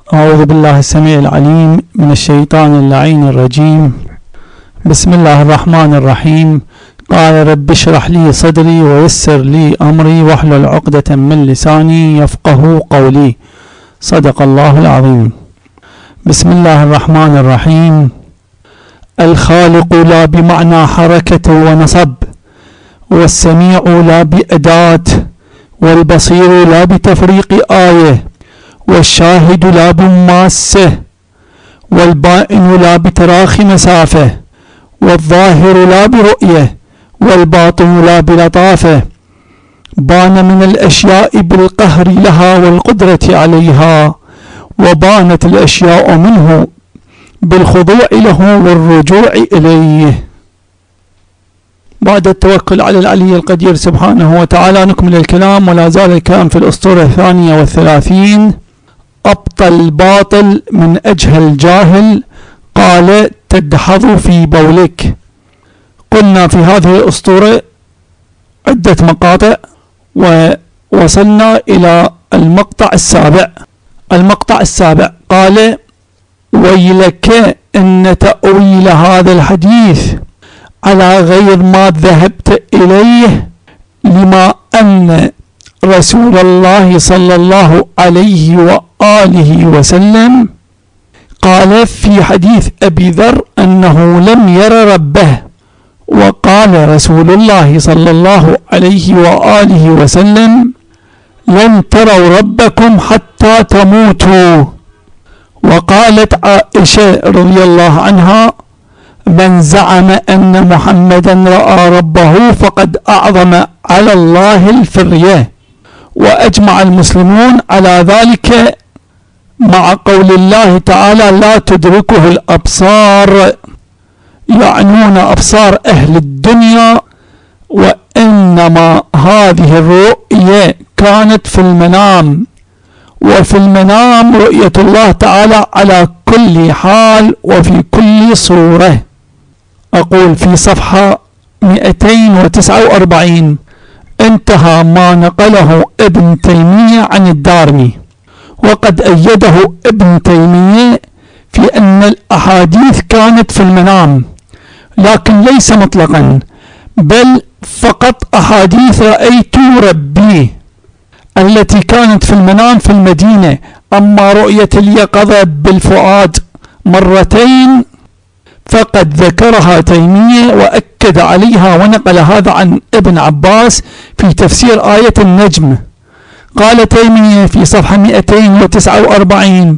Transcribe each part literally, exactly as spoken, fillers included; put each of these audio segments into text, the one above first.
أعوذ بالله السميع العليم من الشيطان اللعين الرجيم. بسم الله الرحمن الرحيم. قال رب اشرح لي صدري ويسر لي أمري واحلل عقدة من لساني يفقه قولي. صدق الله العظيم. بسم الله الرحمن الرحيم. الخالق لا بمعنى حركة ونصب، والسميع لا بأداة، والبصير لا بتفريق آية، والشاهد لا بماسة، والبائن لا بتراخي مسافة، والظاهر لا برؤية، والباطن لا بلطافة. بان من الأشياء بالقهر لها والقدرة عليها، وبانت الأشياء منه بالخضوع له والرجوع إليه. بعد التوكل على العلي القدير سبحانه وتعالى نكمل الكلام، ولا زال الكلام في الأسطورة الثانية والثلاثين. أبطل الباطل من أجهل جاهل، قال تدحض في بولك. قلنا في هذه الأسطورة عدة مقاطع، ووصلنا إلى المقطع السابع. المقطع السابع قال: ويلك إن تأويل هذا الحديث على غير ما ذهبت إليه، لما أن رسول الله صلى الله عليه وآله وسلم قال في حديث أبي ذر أنه لم ير ربه، وقال رسول الله صلى الله عليه وآله وسلم: لن تروا ربكم حتى تموتوا. وقالت عائشة رضي الله عنها: من زعم أن محمدا رأى ربه فقد أعظم على الله الفرية. وأجمع المسلمون على ذلك مع قول الله تعالى: لا تدركه الأبصار، يعنون أبصار أهل الدنيا، وإنما هذه الرؤية كانت في المنام، وفي المنام رؤية الله تعالى على كل حال وفي كل صورة. أقول في صفحة مئتين وتسعة وأربعين: انتهى ما نقله ابن تيمية عن الدارمي، وقد أيده ابن تيمية في أن الأحاديث كانت في المنام، لكن ليس مطلقا، بل فقط أحاديث رأيت ربي التي كانت في المنام في المدينة. أما رؤية اليقظة بالفؤاد مرتين فقد ذكرها تيمية وأكد عليها، ونقل هذا عن ابن عباس في تفسير آية النجم. قال تيمية في صفحة مئتين وتسعة وأربعين: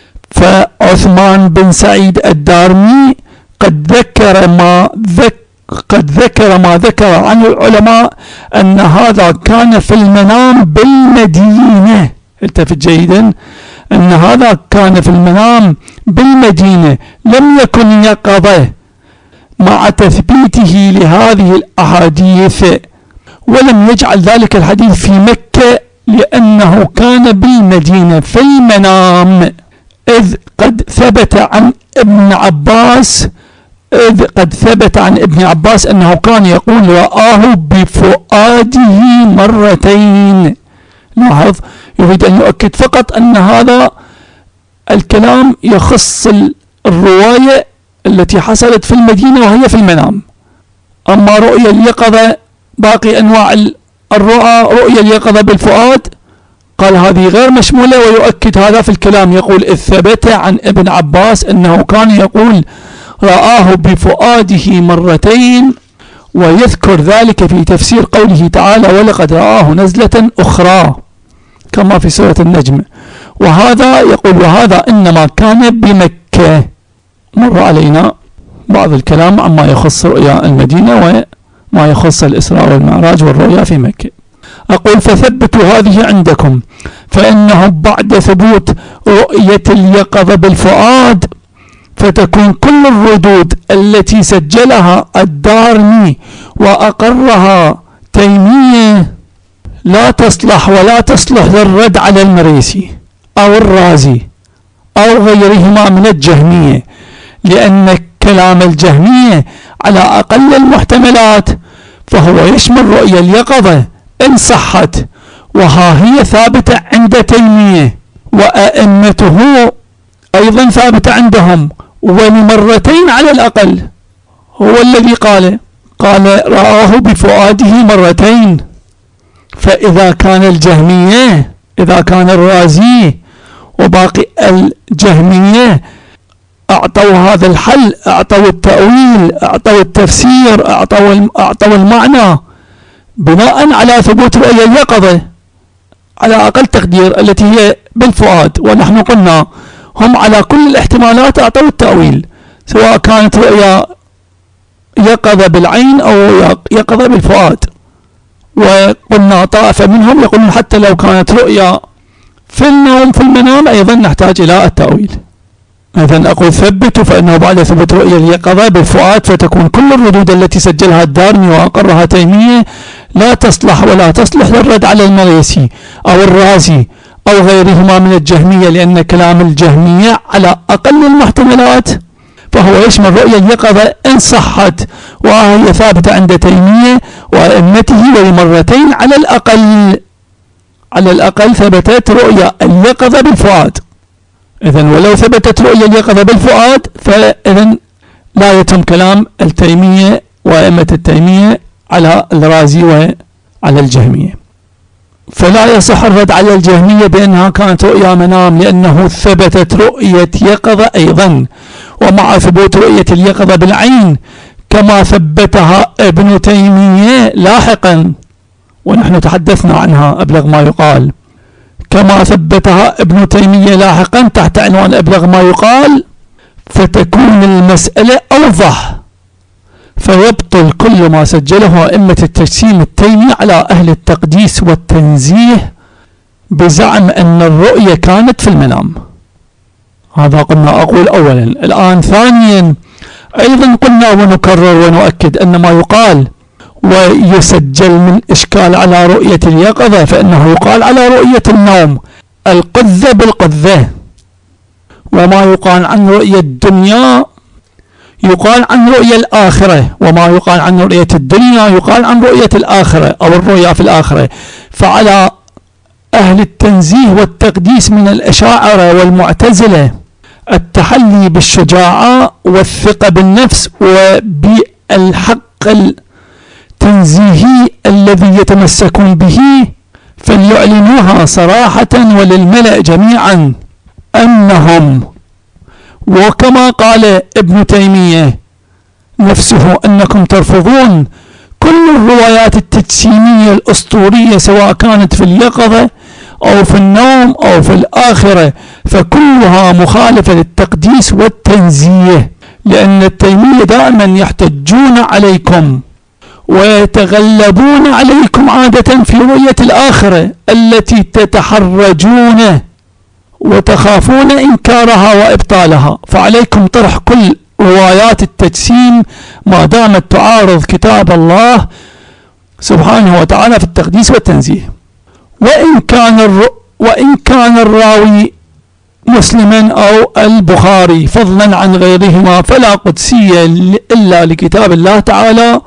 فعثمان بن سعيد الدارمي قد ذكر ما ذكر قد ذكر ما ذكر عن العلماء أن هذا كان في المنام بالمدينة. التفت جيدا، أن هذا كان في المنام بالمدينة، لم يكن يقظة، مع تثبيته لهذه الأحاديث، ولم يجعل ذلك الحديث في مكة لأنه كان بالمدينة في المنام، إذ قد ثبت عن ابن عباس إذ قد ثبت عن ابن عباس أنه كان يقول: رآه بفؤاده مرتين. لاحظ، يريد أن يؤكد فقط أن هذا الكلام يخص الرواية التي حصلت في المدينة وهي في المنام. أما رؤية اليقظة، باقي أنواع الرؤى، رؤية اليقظة بالفؤاد، قال هذه غير مشمولة، ويؤكد هذا في الكلام. يقول: إذ ثبت عن ابن عباس أنه كان يقول: رآه بفؤاده مرتين، ويذكر ذلك في تفسير قوله تعالى: ولقد رآه نزلة أخرى، كما في سورة النجم. وهذا يقول: وهذا إنما كان بمكة. مر علينا بعض الكلام عما يخص رؤيا المدينة وما يخص الإسراء والمعراج والرؤيا في مكة. أقول: فثبتوا هذه عندكم، فإنه بعد ثبوت رؤية اليقظة بالفؤاد فتكون كل الردود التي سجلها الدارمي وأقرها تيمية لا تصلح ولا تصلح للرد على المريسي أو الرازي أو غيرهما من الجهمية، لأن كلام الجهمية على أقل المحتملات فهو يشمل رؤية اليقظة إن صحت، وها هي ثابتة عند تيمية وأئمته أيضا ثابتة عندهم، ولمرتين على الأقل. هو الذي قال قال رآه بفؤاده مرتين. فإذا كان الجهمية، إذا كان الرازي وباقي الجهمية أعطوا هذا الحل، أعطوا التأويل، أعطوا التفسير، أعطوا أعطوا المعنى بناء على ثبوت رؤية اليقظة على أقل تقدير التي هي بالفؤاد، ونحن قلنا هم على كل الاحتمالات أعطوا التأويل، سواء كانت رؤية يقظة بالعين أو يقظة بالفؤاد. وقلنا طائفة منهم يقولون حتى لو كانت رؤية في النوم في المنام أيضا نحتاج إلى التأويل. إذن أقول ثبتوا، فإنه بعد ثبوت رؤية اليقظة بالفؤاد فتكون كل الردود التي سجلها الدارمي وأقرها تيمية لا تصلح ولا تصلح للرد على المريسي أو الرازي أو غيرهما من الجهمية، لأن كلام الجهمية على أقل المحتملات فهو يشمل رؤية اليقظة إن صحت، وهي ثابتة عند تيمية وأئمته ولمرتين على الأقل. على الأقل ثبتت رؤية اليقظة بالفؤاد. إذن ولو ثبتت رؤية اليقظة بالفؤاد فإذن لا يتم كلام التيمية وأئمة التيمية على الرازي وعلى الجهمية. فلا يصح الرد على الجهمية بأنها كانت رؤيا منام، لأنه ثبتت رؤية يقظة أيضا، ومع ثبوت رؤية اليقظة بالعين كما ثبتها ابن تيمية لاحقا، ونحن تحدثنا عنها أبلغ ما يقال، كما ثبتها ابن تيمية لاحقا تحت عنوان أبلغ ما يقال، فتكون المسألة أوضح، فيبطل كل ما سجله أئمة التجسيم التيمي على أهل التقديس والتنزيه بزعم أن الرؤية كانت في المنام. هذا قلنا أقول أولا. الآن ثانيا أيضا قلنا ونكرر ونؤكد أن ما يقال ويسجل من إشكال على رؤية اليقظة فإنه يقال على رؤية النوم القذة بالقذة، وما يقال عن رؤية الدنيا يقال عن رؤية الآخرة، وما يقال عن رؤية الدنيا يقال عن رؤية الآخرة أو الرؤيا في الآخرة. فعلى أهل التنزيه والتقديس من الأشاعرة والمعتزلة التحلي بالشجاعة والثقة بالنفس وبالحق التنزيهي الذي يتمسكون به، فليعلنوها صراحة وللملأ جميعا أنهم، وكما قال ابن تيمية نفسه أنكم ترفضون كل الروايات التجسيمية الأسطورية سواء كانت في اليقظة أو في النوم أو في الآخرة، فكلها مخالفة للتقديس والتنزيه، لأن التيمية دائما يحتجون عليكم ويتغلبون عليكم عادة في رؤية الآخرة التي تتحرجون وتخافون إنكارها وإبطالها، فعليكم طرح كل روايات التجسيم ما دامت تعارض كتاب الله سبحانه وتعالى في التقديس والتنزيه. وإن كان الر... وإن كان الراوي مسلما أو البخاري فضلا عن غيرهما فلا قدسية إلا لكتاب الله تعالى،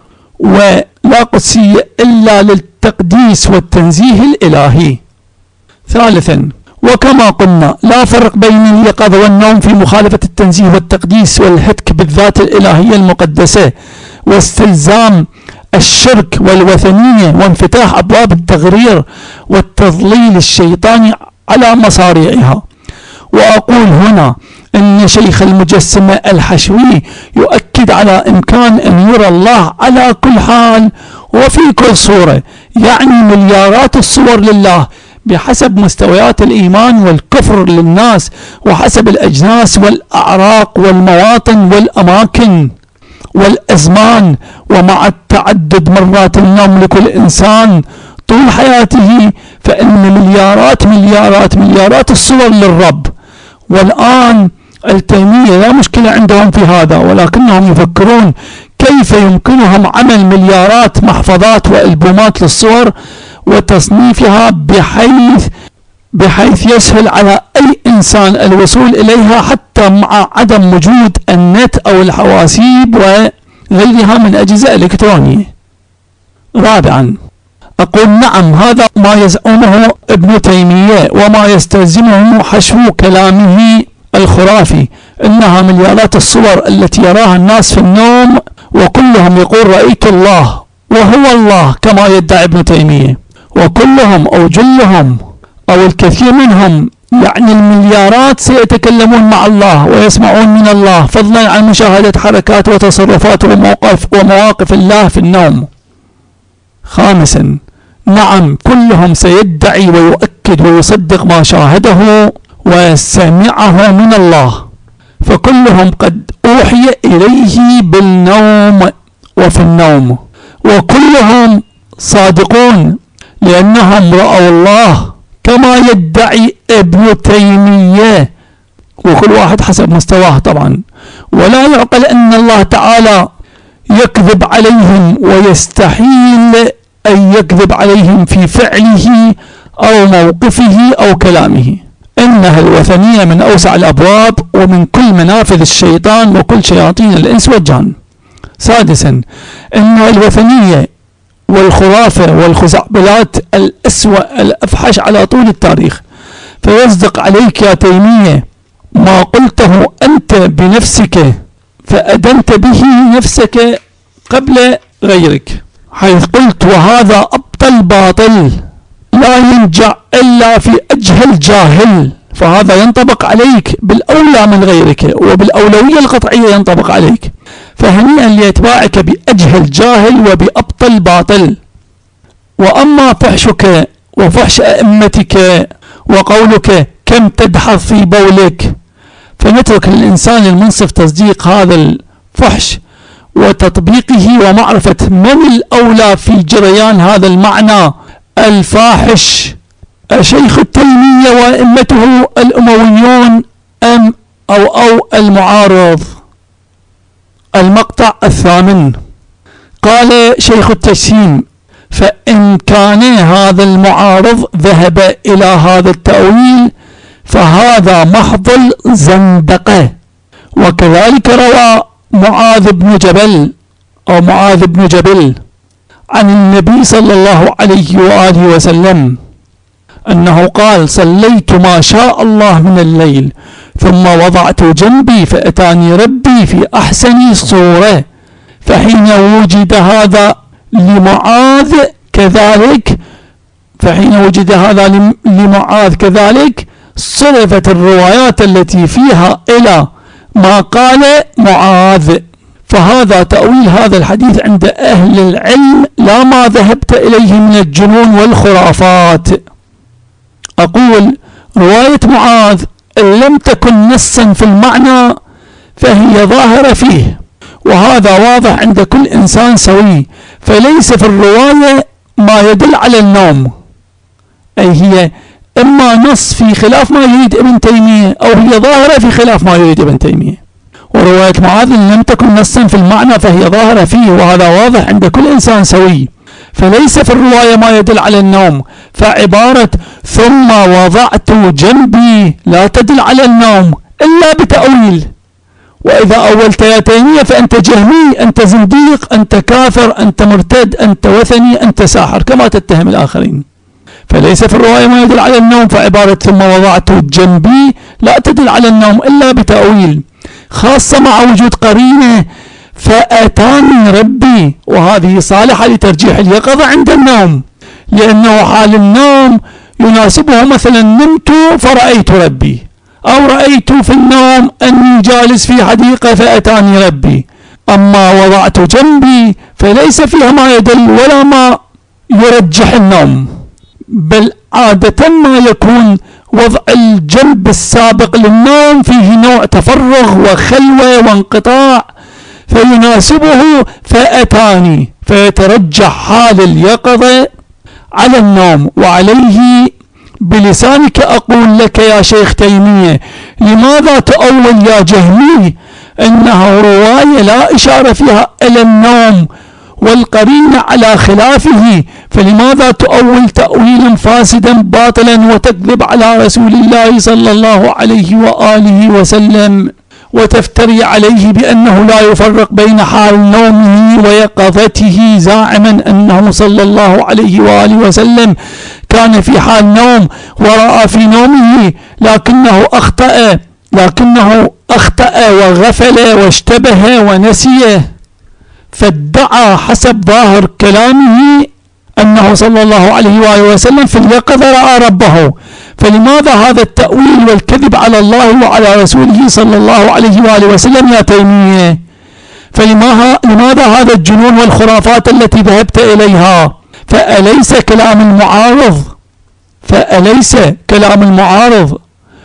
ولا قدسية إلا للتقديس والتنزيه الإلهي. ثالثا، وكما قلنا لا فرق بين اليقظة والنوم في مخالفة التنزيه والتقديس والهتك بالذات الإلهية المقدسة واستلزام الشرك والوثنية وانفتاح أبواب التغرير والتضليل الشيطاني على مصاريعها. وأقول هنا أن شيخ المجسمة الحشوي يؤكد على إمكان أن يرى الله على كل حال وفي كل صورة، يعني مليارات الصور لله بحسب مستويات الإيمان والكفر للناس وحسب الأجناس والأعراق والمواطن والأماكن والأزمان، ومع التعدد مرات النوم لكل إنسان طول حياته، فإن مليارات مليارات مليارات الصور للرب. والآن التيمية لا مشكلة عندهم في هذا، ولكنهم يفكرون كيف يمكنهم عمل مليارات محفظات وألبومات للصور وتصنيفها بحيث بحيث يسهل على أي إنسان الوصول إليها حتى مع عدم وجود النت أو الحواسيب وغيرها من أجهزة إلكترونية. رابعا، أقول نعم هذا ما يزعمه ابن تيمية وما يستلزمه حشو كلامه الخرافي إنها مليارات الصور التي يراها الناس في النوم، وكلهم يقول رأيت الله وهو الله كما يدعي ابن تيمية، وكلهم أو جلهم أو الكثير منهم يعني المليارات سيتكلمون مع الله ويسمعون من الله، فضلا عن مشاهدة حركات وتصرفات ومواقف, ومواقف الله في النوم. خامسا، نعم كلهم سيدعي ويؤكد ويصدق ما شاهده وسمعه من الله، فكلهم قد أوحي إليه بالنوم وفي النوم، وكلهم صادقون لأنهم رأوا الله كما يدعي ابن تيمية، وكل واحد حسب مستواه طبعا. ولا يعقل أن الله تعالى يكذب عليهم، ويستحيل أن يكذب عليهم في فعله أو موقفه أو كلامه. إنها الوثنية من أوسع الأبواب ومن كل منافذ الشيطان وكل شياطين الإنس والجن. سادسا، إن الوثنية والخرافة والخزعبلات الأسوأ الأفحش على طول التاريخ، فيصدق عليك يا تيمية ما قلته أنت بنفسك، فأدنت به نفسك قبل غيرك، حيث قلت وهذا أبطل باطل لا ينجع إلا في أجهل جاهل، فهذا ينطبق عليك بالأولى من غيرك، وبالأولوية القطعية ينطبق عليك، فهنيئا ليتباعك بأجهل جاهل وبأبطل باطل. وأما فحشك وفحش أئمتك وقولك كم تدحض في بولك، فنترك للإنسان المنصف تصديق هذا الفحش وتطبيقه ومعرفة من الأولى في جريان هذا المعنى الفاحش، شيخ التيمية وأئمته الأمويون أم أو أو المعارض. المقطع الثامن، قال شيخ التجسيم: فإن كان هذا المعارض ذهب إلى هذا التأويل فهذا محض الزندقة. وكذلك روى معاذ بن جبل أو معاذ بن جبل عن النبي صلى الله عليه وآله وسلم أنه قال: صليت ما شاء الله من الليل ثم وضعت جنبي فأتاني ربي في أحسن صورة، فحين وجد هذا لمعاذ كذلك فحين وجد هذا لمعاذ كذلك صرفت الروايات التي فيها إلى ما قال معاذ. فهذا تأويل هذا الحديث عند أهل العلم لا ما ذهبت إليه من الجنون والخرافات. أقول: رواية معاذ إن لم تكن نصا في المعنى فهي ظاهرة فيه، وهذا واضح عند كل إنسان سوي، فليس في الرواية ما يدل على النوم، أي هي إما نص في خلاف ما يريد ابن تيمية أو هي ظاهرة في خلاف ما يريد ابن تيمية. ورواية معاذ إن لم تكن نصا في المعنى فهي ظاهرة فيه، وهذا واضح عند كل إنسان سوي، فليس في الرواية ما يدل على النوم. فعبارة ثم وضعت جنبي لا تدل على النوم إلا بتأويل. وإذا أولت يا تيمية فأنت جهمي، أنت زنديق، أنت كافر، أنت مرتد، أنت وثني، أنت ساحر كما تتهم الآخرين. فليس في الرواية ما يدل على النوم، فعبارة ثم وضعت جنبي لا تدل على النوم إلا بتأويل، خاصة مع وجود قرينة فأتاني ربي، وهذه صالحة لترجيح اليقظة عند النوم، لأنه حال النوم يناسبه مثلا نمت فرأيت ربي، أو رأيت في النوم أني جالس في حديقة فأتاني ربي. أما وضعت جنبي فليس فيها ما يدل ولا ما يرجح النوم، بل عادة ما يكون وضع الجنب السابق للنوم فيه نوع تفرغ وخلوة وانقطاع، فيناسبه فأتاني، فيترجح حال اليقظة على النوم. وعليه بلسانك أقول لك يا شيخ تيمية: لماذا تؤول يا جهمي إنها رواية لا إشارة فيها إلى النوم والقرينة على خلافه، فلماذا تؤول تأويلا فاسدا باطلا وتكذب على رسول الله صلى الله عليه وآله وسلم، وتفتري عليه بأنه لا يفرق بين حال نومه ويقظته، زاعما أنه صلى الله عليه وآله وسلم كان في حال نوم ورأى في نومه، لكنه أخطأ لكنه أخطأ وغفل واشتبه ونسي، فادعى حسب ظاهر كلامه أنه صلى الله عليه وآله وسلم في اليقظة رأى ربه. فلماذا هذا التأويل والكذب على الله وعلى رسوله صلى الله عليه وآله وسلم يا تيمية؟ فلماذا هذا الجنون والخرافات التي ذهبت إليها؟ فأليس كلام المعارض فأليس كلام المعارض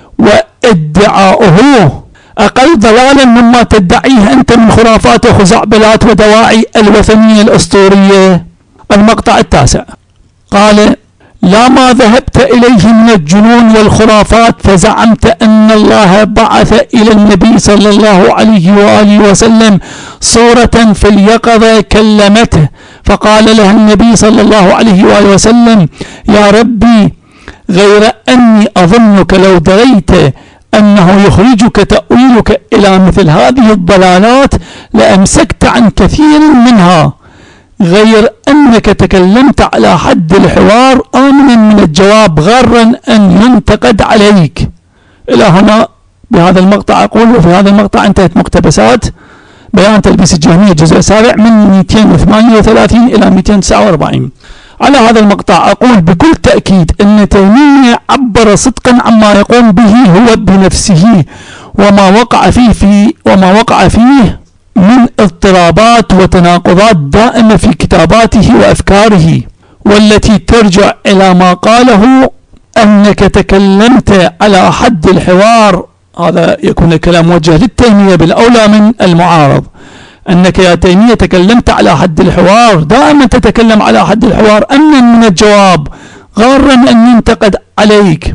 وادعاؤه أقل ضلالا مما تدعيه أنت من خرافات وخزعبلات ودواعي الوثنية الأسطورية؟ المقطع التاسع قال: لا ما ذهبت إليه من الجنون والخرافات فزعمت أن الله بعث إلى النبي صلى الله عليه وآله وسلم صورة في اليقظة كلمته، فقال لها النبي صلى الله عليه وآله وسلم: يا ربي، غير أني أظنك لو دريت أنه يخرجك تأويلك إلى مثل هذه الضلالات لأمسكت عن كثير منها، غير أنك تكلمت على حد الحوار آمنا من الجواب غارا أن ينتقد عليك. إلى هنا بهذا المقطع أقول. وفي هذا المقطع انتهت مقتبسات بيان تلبيس الجهمية الجزء السابع من مئتين وثمانية وثلاثين إلى مئتين وتسعة وأربعين. على هذا المقطع أقول بكل تأكيد أن تيمية عبر صدقا عما يقوم به هو بنفسه وما وقع فيه في وما وقع فيه من اضطرابات وتناقضات دائمة في كتاباته وأفكاره، والتي ترجع إلى ما قاله أنك تكلمت على حد الحوار. هذا يكون الكلام موجه للتيمية بالأولى من المعارض، أنك يا تيمية تكلمت على حد الحوار، دائما تتكلم على حد الحوار أمنا من الجواب غارا أن ينتقد عليك.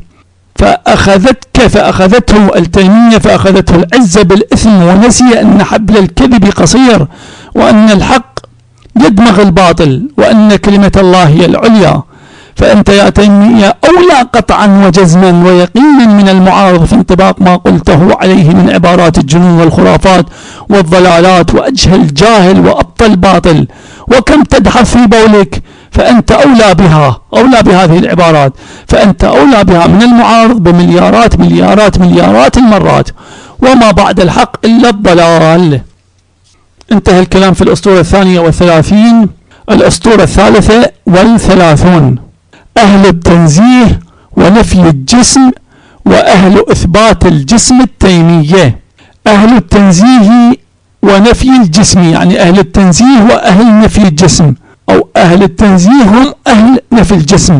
فأخذتك فأخذته التيمية فأخذته العزة بالإثم، ونسي أن حبل الكذب قصير، وأن الحق يدمغ الباطل، وأن كلمة الله هي العليا. فأنت يا تيمية أولى قطعا وجزما ويقينا من المعارض في انطباق ما قلته عليه من عبارات الجنون والخرافات والضلالات وأجهل جاهل وأبطل باطل. وكم تدحف في بولك، فأنت أولى بها أولى بهذه العبارات، فأنت أولى بها من المعارض بمليارات مليارات مليارات المرات، وما بعد الحق إلا الضلال. انتهى الكلام في الأسطورة الثانية والثلاثين. الأسطورة الثالثة والثلاثون: أهل التنزيه ونفي الجسم وأهل إثبات الجسم التيمية. أهل التنزيه ونفي الجسم يعني أهل التنزيه وأهل نفي الجسم، أو أهل التنزيه هم أهل نفي الجسم،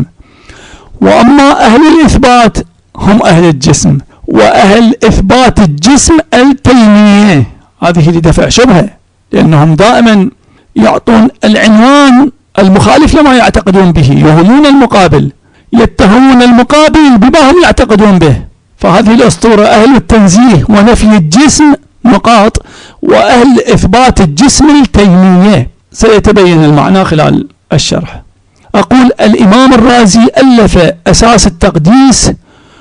وأما أهل الإثبات هم أهل الجسم، وأهل إثبات الجسم التيمية. هذه لدفع شبهة، لأنهم دائما يعطون العنوان المخالف لما يعتقدون به، يهمون المقابل، يتهمون المقابل بما هم يعتقدون به. فهذه الأسطورة أهل التنزيه ونفي الجسم نقاط، وأهل إثبات الجسم التيمية. سيتبين المعنى خلال الشرح. أقول: الإمام الرازي ألف أساس التقديس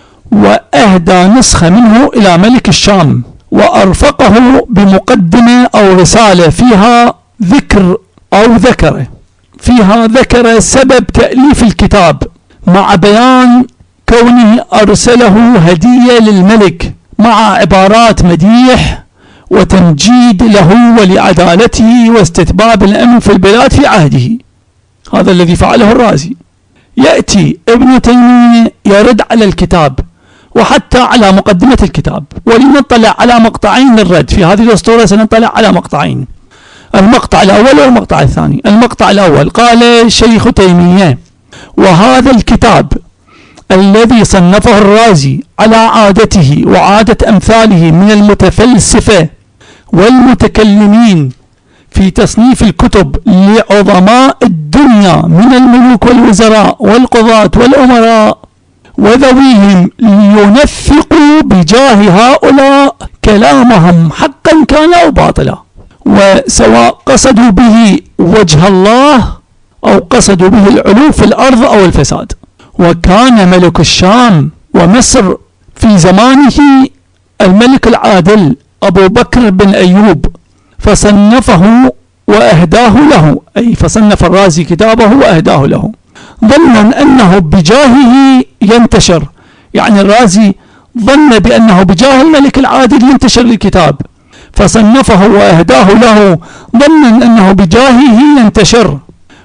وأهدى نسخة منه إلى ملك الشام، وأرفقه بمقدمة أو رسالة فيها ذكر أو ذكر فيها ذكر سبب تأليف الكتاب، مع بيان كونه أرسله هدية للملك، مع عبارات مديح وتمجيد له ولعدالته واستتباب الأمن في البلاد في عهده. هذا الذي فعله الرازي. يأتي ابن تيمية يرد على الكتاب وحتى على مقدمة الكتاب. ولنطلع على مقطعين للرد في هذه الأسطورة، سنطلع على مقطعين، المقطع الأول والمقطع الثاني. المقطع الأول: قال شيخ تيمية: وهذا الكتاب الذي صنفه الرازي على عادته وعادة أمثاله من المتفلسفة والمتكلمين في تصنيف الكتب لعظماء الدنيا من الملوك والوزراء والقضاة والأمراء وذويهم، لينفقوا بجاه هؤلاء كلامهم حقا كان أو باطلا، وسواء قصدوا به وجه الله أو قصدوا به العلو في الأرض أو الفساد. وكان ملك الشام ومصر في زمانه الملك العادل أبو بكر بن أيوب، فصنفه وأهداه له، أي فصنف الرازي كتابه وأهداه له ظنا أنه بجاهه ينتشر. يعني الرازي ظن بأنه بجاه الملك العادل ينتشر الكتاب فصنفه وأهداه له ظنا أنه بجاهه ينتشر،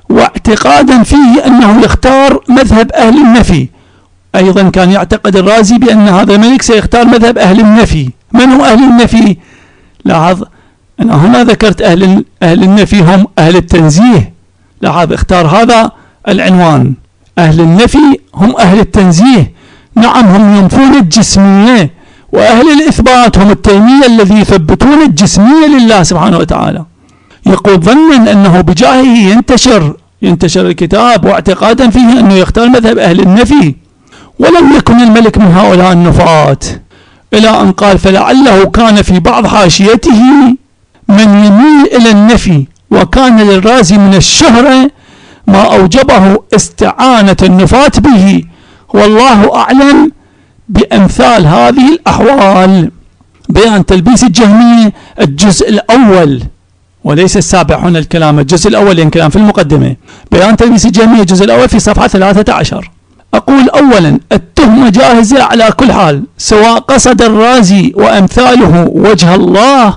واعتقادا فيه أنه يختار مذهب أهل النفي. أيضا كان يعتقد الرازي بأن هذا الملك سيختار مذهب أهل النفي. من هو أهل النفي؟ لاحظ أنا هنا ذكرت أهل, أهل النفي هم أهل التنزيه. لاحظ اختار هذا العنوان، أهل النفي هم أهل التنزيه. نعم هم ينفون الجسمية، وأهل الإثبات هم التيمية الذي يثبتون الجسمية لله سبحانه وتعالى. يقول ظنا أنه بجاهه ينتشر ينتشر الكتاب، واعتقادا فيه أنه يختار مذهب أهل النفي، ولم يكن الملك من هؤلاء النفاة. إلى أن قال فلعله كان في بعض حاشيته من يميل إلى النفي، وكان للرازي من الشهرة ما أوجبه استعانة النفاة به، والله أعلم بأمثال هذه الأحوال. بيان تلبيس الجهمية الجزء الأول وليس السابع هنا الكلام، الجزء الأول يعني كلام في المقدمة. بيان تلبيس الجهمية الجزء الأول في صفحة ثلاثة عشر. أقول أولا التهمة جاهزة على كل حال، سواء قصد الرازي وأمثاله وجه الله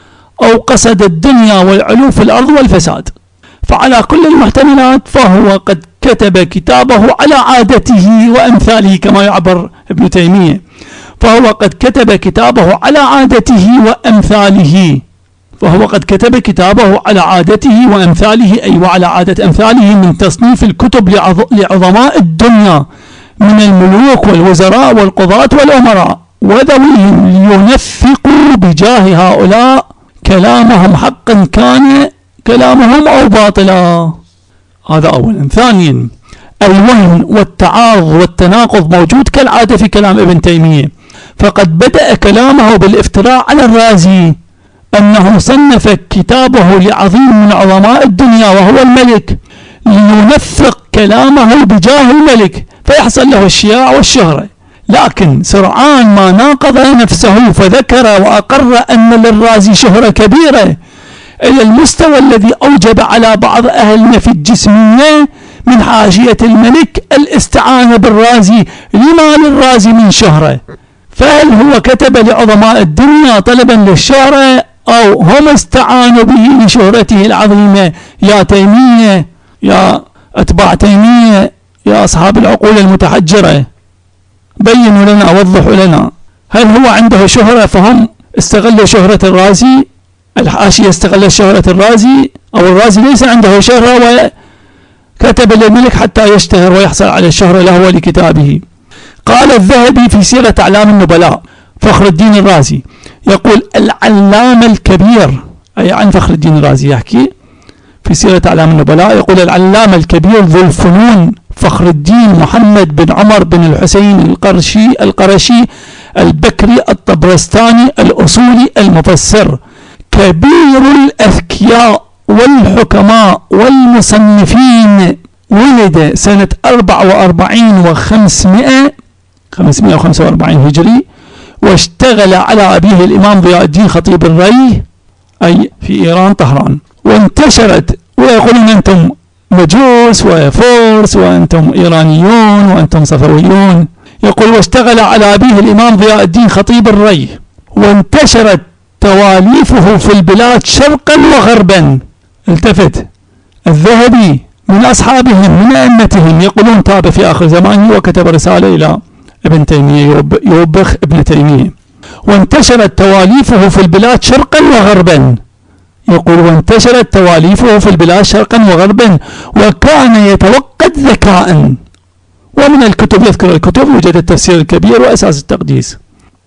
أو قصد الدنيا والعلو في الأرض والفساد، فعلى كل المحتملات فهو قد كتب كتابه على عادته وأمثاله كما يعبر ابن تيمية، فهو قد كتب كتابه على عادته وأمثاله فهو قد كتب كتابه على عادته وأمثاله أي وعلى عادة أمثاله من تصنيف الكتب لعظماء الدنيا من الملوك والوزراء والقضاة والأمراء وذويهم، لينفقوا بجاه هؤلاء كلامهم حقا كان كلامهم أو باطلا. هذا أولا. ثانيا الوهن والتعارض والتناقض موجود كالعادة في كلام ابن تيمية، فقد بدأ كلامه بالافتراء على الرازي أنه صنف كتابه لعظيم من عظماء الدنيا وهو الملك لينفق كلامه بجاه الملك فيحصل له الشياع والشهرة، لكن سرعان ما ناقض نفسه فذكر وأقر أن للرازي شهرة كبيرة إلى المستوى الذي أوجب على بعض أهل نفي الجسمية من حاشية الملك الاستعانة بالرازي لما للرازي من شهرة. فهل هو كتب لعظماء الدنيا طلبا للشهرة أو هم استعانوا به لشهرته العظيمة؟ يا تيمية، يا أتباع تيمية، يا أصحاب العقول المتحجرة، بينوا لنا وضحوا لنا، هل هو عنده شهرة فهم استغلوا شهرة الرازي؟ الحاشية استغل شهرة الرازي، أو الرازي ليس عنده شهرة وكتب للملك حتى يشتهر ويحصل على الشهرة له ولكتابه. قال الذهبي في سيرة أعلام النبلاء فخر الدين الرازي يقول العلامة الكبير، أي عن فخر الدين الرازي يحكي في سيرة أعلام النبلاء، يقول العلامة الكبير ذو الفنون فخر الدين محمد بن عمر بن الحسين القرشي القرشي البكري الطبرستاني الأصولي المفسر كبير الأذكياء والحكماء والمصنفين، ولد سنة أربعة وأربعين وخمسمائة خمسمائة وخمسة وأربعين هجري، واشتغل على أبيه الإمام ضياء الدين خطيب الري أي في إيران طهران، وانتشرت ويقولون أنتم مجوس وفرس وأنتم إيرانيون وأنتم صفويون. يقول واشتغل على أبيه الإمام ضياء الدين خطيب الري، وانتشرت تواليفه في البلاد شرقا وغربا. التفت الذهبي من أصحابهم من أئمتهم يقولون تاب في آخر زمانه وكتب رسالة إلى ابن تيمية يوبخ ابن تيمية. وانتشرت تواليفه في البلاد شرقا وغربا، يقول وانتشرت تواليفه في البلاد شرقا وغربا، وكان يتوقد ذكاء. ومن الكتب يذكر الكتب وجد التفسير الكبير وأساس التقديس.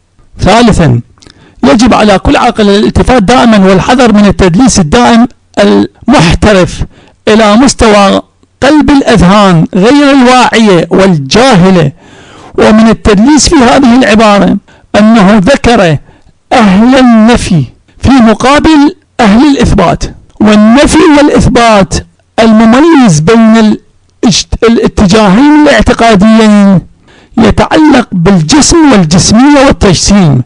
ثالثا يجب على كل عاقل الالتفات دائما والحذر من التدليس الدائم المحترف إلى مستوى قلب الأذهان غير الواعية والجاهلة. ومن التدليس في هذه العبارة أنه ذكر أهل النفي في مقابل أهل الإثبات، والنفي والإثبات المميز بين الاتجاهين الاعتقاديين يتعلق بالجسم والجسمية والتجسيم.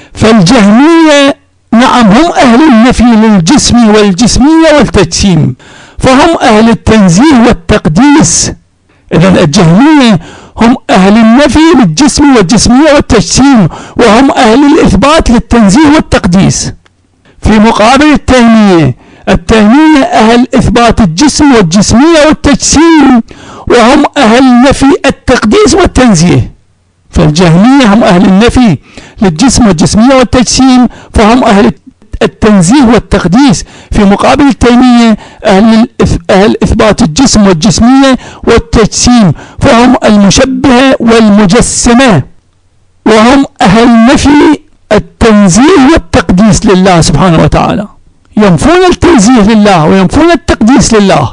فالجهمية نعم هم أهل النفي للجسم والجسمية والتجسيم، فهم أهل التنزيه والتقديس. إذن الجهمية هم أهل النفي للجسم والجسمية والتجسيم، وهم أهل الإثبات للتنزيه والتقديس. في مقابل التيمية، التيمية أهل إثبات الجسم والجسمية والتجسيم، وهم أهل نفي التقديس والتنزيه. فالجهمية هم أهل النفي للجسم والجسمية والتجسيم، فهم أهل التنزيه والتقديس. في مقابل التيمية أهل, أهل إثبات الجسم والجسمية والتجسيم، فهم المشبهة والمجسمة، وهم أهل نفي التنزيه والتقديس لله سبحانه وتعالى. ينفون التنزيه لله وينفون التقديس لله.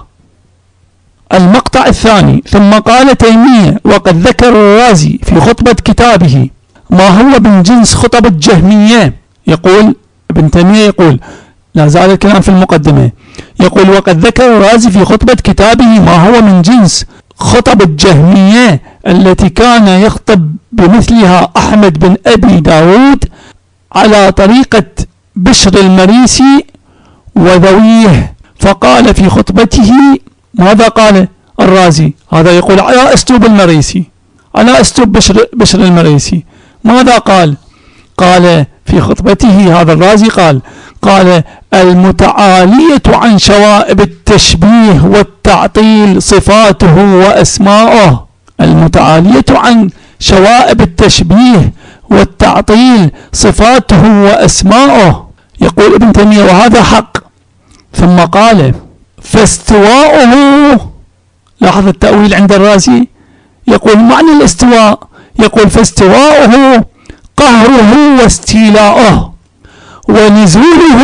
المقطع الثاني: ثم قال تيمية وقد ذكر الرازي في خطبة كتابه ما هو من جنس خطب الجهمية. يقول ابن تيمية، يقول لا زال الكلام في المقدمة، يقول وقد ذكر الرازي في خطبة كتابه ما هو من جنس خطب الجهمية التي كان يخطب بمثلها أحمد بن أبي داود على طريقة بشر المريسي وذويه. فقال في خطبته، ماذا قال الرازي؟ هذا يقول على أسلوب المريسي، على أسلوب بشر, بشر المريسي. ماذا قال؟ قال في خطبته هذا الرازي قال قال المتعالية عن شوائب التشبيه والتعطيل صفاته وأسماؤه. المتعالية عن شوائب التشبيه والتعطيل صفاته وأسماؤه. يقول ابن تيمية وهذا حق. ثم قال فاستواؤه، لاحظ التأويل عند الرازي، يقول معنى الاستواء، يقول فاستواؤه قهره واستيلاؤه، ونزوله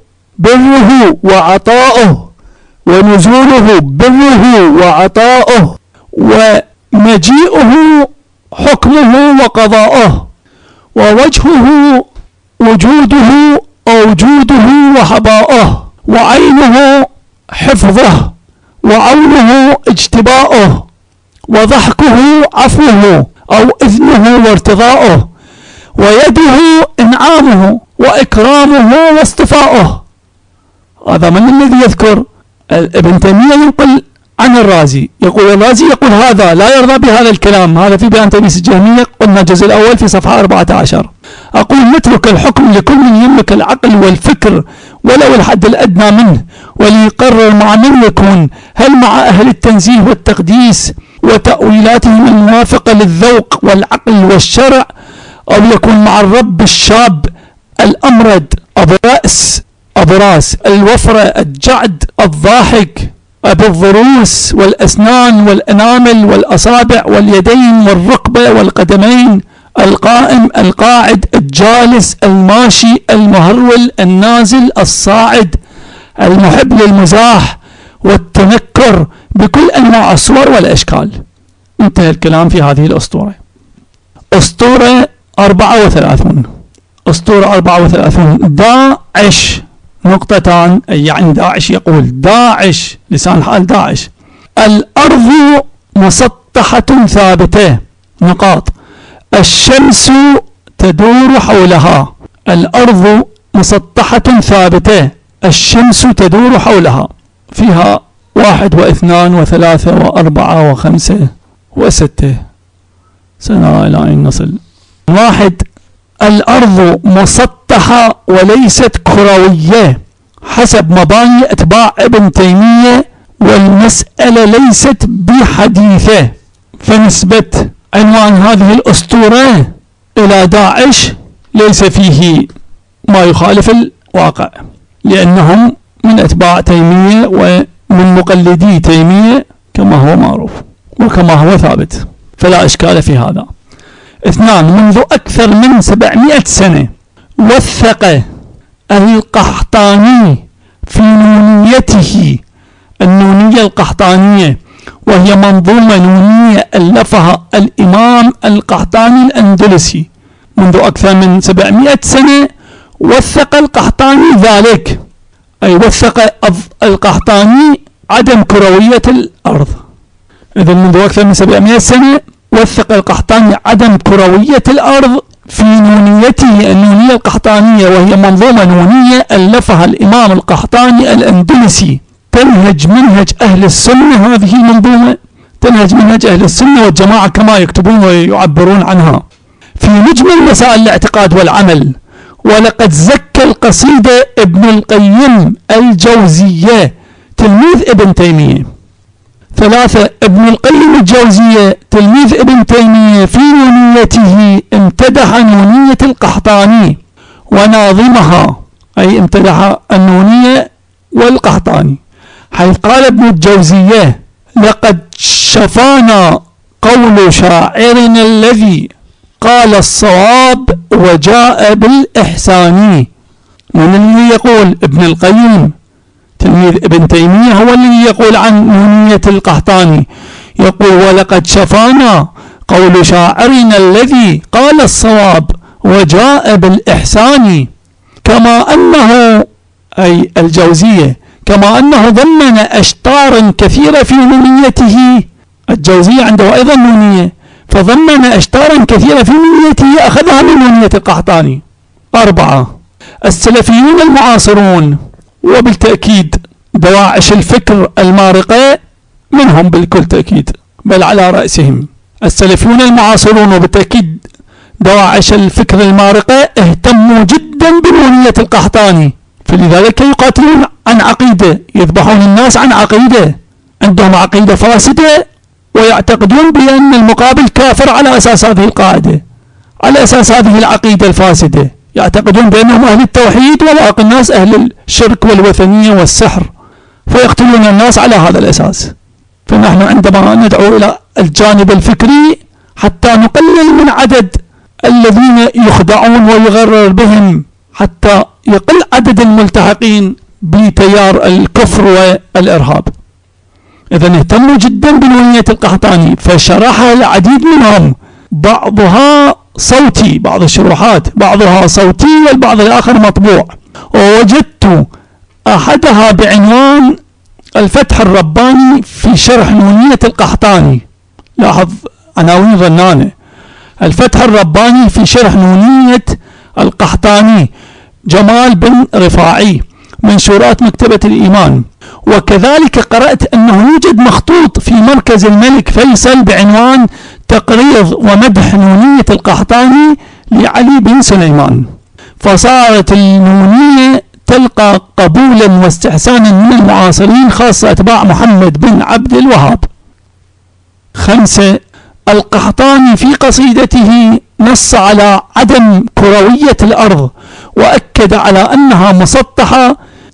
بره وعطاؤه، ونزوله بره وعطاؤه، ومجيئه حكمه وقضاؤه، ووجهه وجوده ووجوده وحباؤه، وعينه حفظه، وعونه اجتباؤه، وضحكه عفوه أو إذنه وارتضاؤه، ويده إنعامه وإكرامه واصطفاؤه. هذا من الذي يذكر؟ ابن تيمية ينقل عن الرازي، يقول الرازي يقول هذا لا يرضى بهذا الكلام. هذا في بيان تلبيس الجهمية، قلنا الجزء الأول في صفحة أربعة عشر. أقول نترك الحكم لكل من يملك العقل والفكر ولو الحد الأدنى منه، وليقرر مع من يكون، هل مع أهل التنزيه والتقديس وتأويلاتهم الموافقة للذوق والعقل والشرع، أو يكون مع الرب الشاب الأمرد أبو رأس أبو راس الوفرة الجعد الضاحك أبو الضروس والأسنان والأنامل والأصابع واليدين والركبة والقدمين، القائم القاعد الجالس الماشي المهرول النازل الصاعد، المحب للمزاح والتنكر بكل أنواع الصور والأشكال. انتهى الكلام في هذه الأسطورة. أسطورة أربعة وثلاثون. أسطورة أربعة وثلاثون داعش. نقطتان، أي يعني داعش يقول داعش لسان حال داعش: الأرض مسطحة ثابتة، نقاط، الشمس تدور حولها. الأرض مسطحة ثابتة، الشمس تدور حولها. فيها واحد واثنان وثلاثة وأربعة وخمسة وستة، سنرى إلى أين نصل. واحد: الأرض مسطحة وليست كروية حسب مباني أتباع ابن تيمية، والمسألة ليست بحديثة. فنسبة عنوان هذه الأسطورة إلى داعش ليس فيه ما يخالف الواقع، لأنهم من أتباع تيمية ومن مقلدي تيمية كما هو معروف وكما هو ثابت، فلا إشكال في هذا. اثنان: منذ أكثر من سبعمائة سنة وثق القحطاني في نونيته، النونية القحطانية، وهي منظومة نونية ألفها الإمام القحطاني الأندلسي منذ أكثر من سبعمائة سنة. وثق القحطاني ذلك، أي وثق القحطاني عدم كروية الأرض. إذن منذ أكثر من سبعمائة سنة وثق القحطاني عدم كروية الأرض في نونيته النونية القحطانية، وهي منظومة نونية ألفها الإمام القحطاني الأندلسي تنهج منهج أهل السنة. هذه المنظومة تنهج منهج أهل السنة والجماعة كما يكتبون ويعبرون عنها في مجمل مسائل الاعتقاد والعمل. ولقد زكى القصيدة ابن القيم الجوزية تلميذ ابن تيمية. ثلاثة، ابن القيم الجوزية تلميذ ابن تيمية في نونيته امتدح نونية القحطاني وناظمها، أي امتدح النونية والقحطاني، حيث قال ابن الجوزية: لقد شفانا قول شاعرنا الذي قال الصواب وجاء بالإحسان. من الذي يقول؟ ابن القيم تلميذ ابن تيمية هو الذي يقول عن نونية القحطاني، يقول: ولقد شفانا قول شاعرنا الذي قال الصواب وجاء بالإحسان. كما أنه، أي الجوزية، كما أنه ضمن أشطارا كثيرة في نونيته، الجوزية عنده أيضا نونية، فضمن أشطارا كثيرة في نونيته أخذها من نونية القحطاني. أربعة، السلفيون المعاصرون وبالتأكيد دواعش الفكر المارقة منهم بالكل تأكيد، بل على رأسهم السلفيون المعاصرون وبالتأكيد دواعش الفكر المارقة اهتموا جدا بنونية القحطاني، فلذلك يقاتلون عن عقيدة، يذبحون الناس عن عقيدة، عندهم عقيدة فاسدة ويعتقدون بأن المقابل كافر على أساس هذه القاعدة، على أساس هذه العقيدة الفاسدة، يعتقدون بأنهم أهل التوحيد وباقي الناس أهل الشرك والوثنية والسحر، فيقتلون الناس على هذا الأساس. فنحن عندما ندعو إلى الجانب الفكري حتى نقلل من عدد الذين يخدعون ويغرر بهم، حتى يقل عدد الملتحقين بتيار الكفر والإرهاب. إذن اهتموا جدا بنونية القحطاني، فشرحها العديد منهم، بعضها صوتي، بعض الشروحات بعضها صوتي والبعض الآخر مطبوع. ووجدت أحدها بعنوان الفتح الرباني في شرح نونية القحطاني، لاحظ عناوين ظنانة، الفتح الرباني في شرح نونية القحطاني، جمال بن رفاعي، منشورات مكتبة الإيمان. وكذلك قرأت أنه يوجد مخطوط في مركز الملك فيصل بعنوان تقريض ومدح نونية القحطاني لعلي بن سليمان، فصارت النونية تلقى قبولا واستحسانا من المعاصرين خاصة أتباع محمد بن عبد الوهاب. خمسة، القحطاني في قصيدته نص على عدم كروية الأرض، وأكد على أنها مسطحة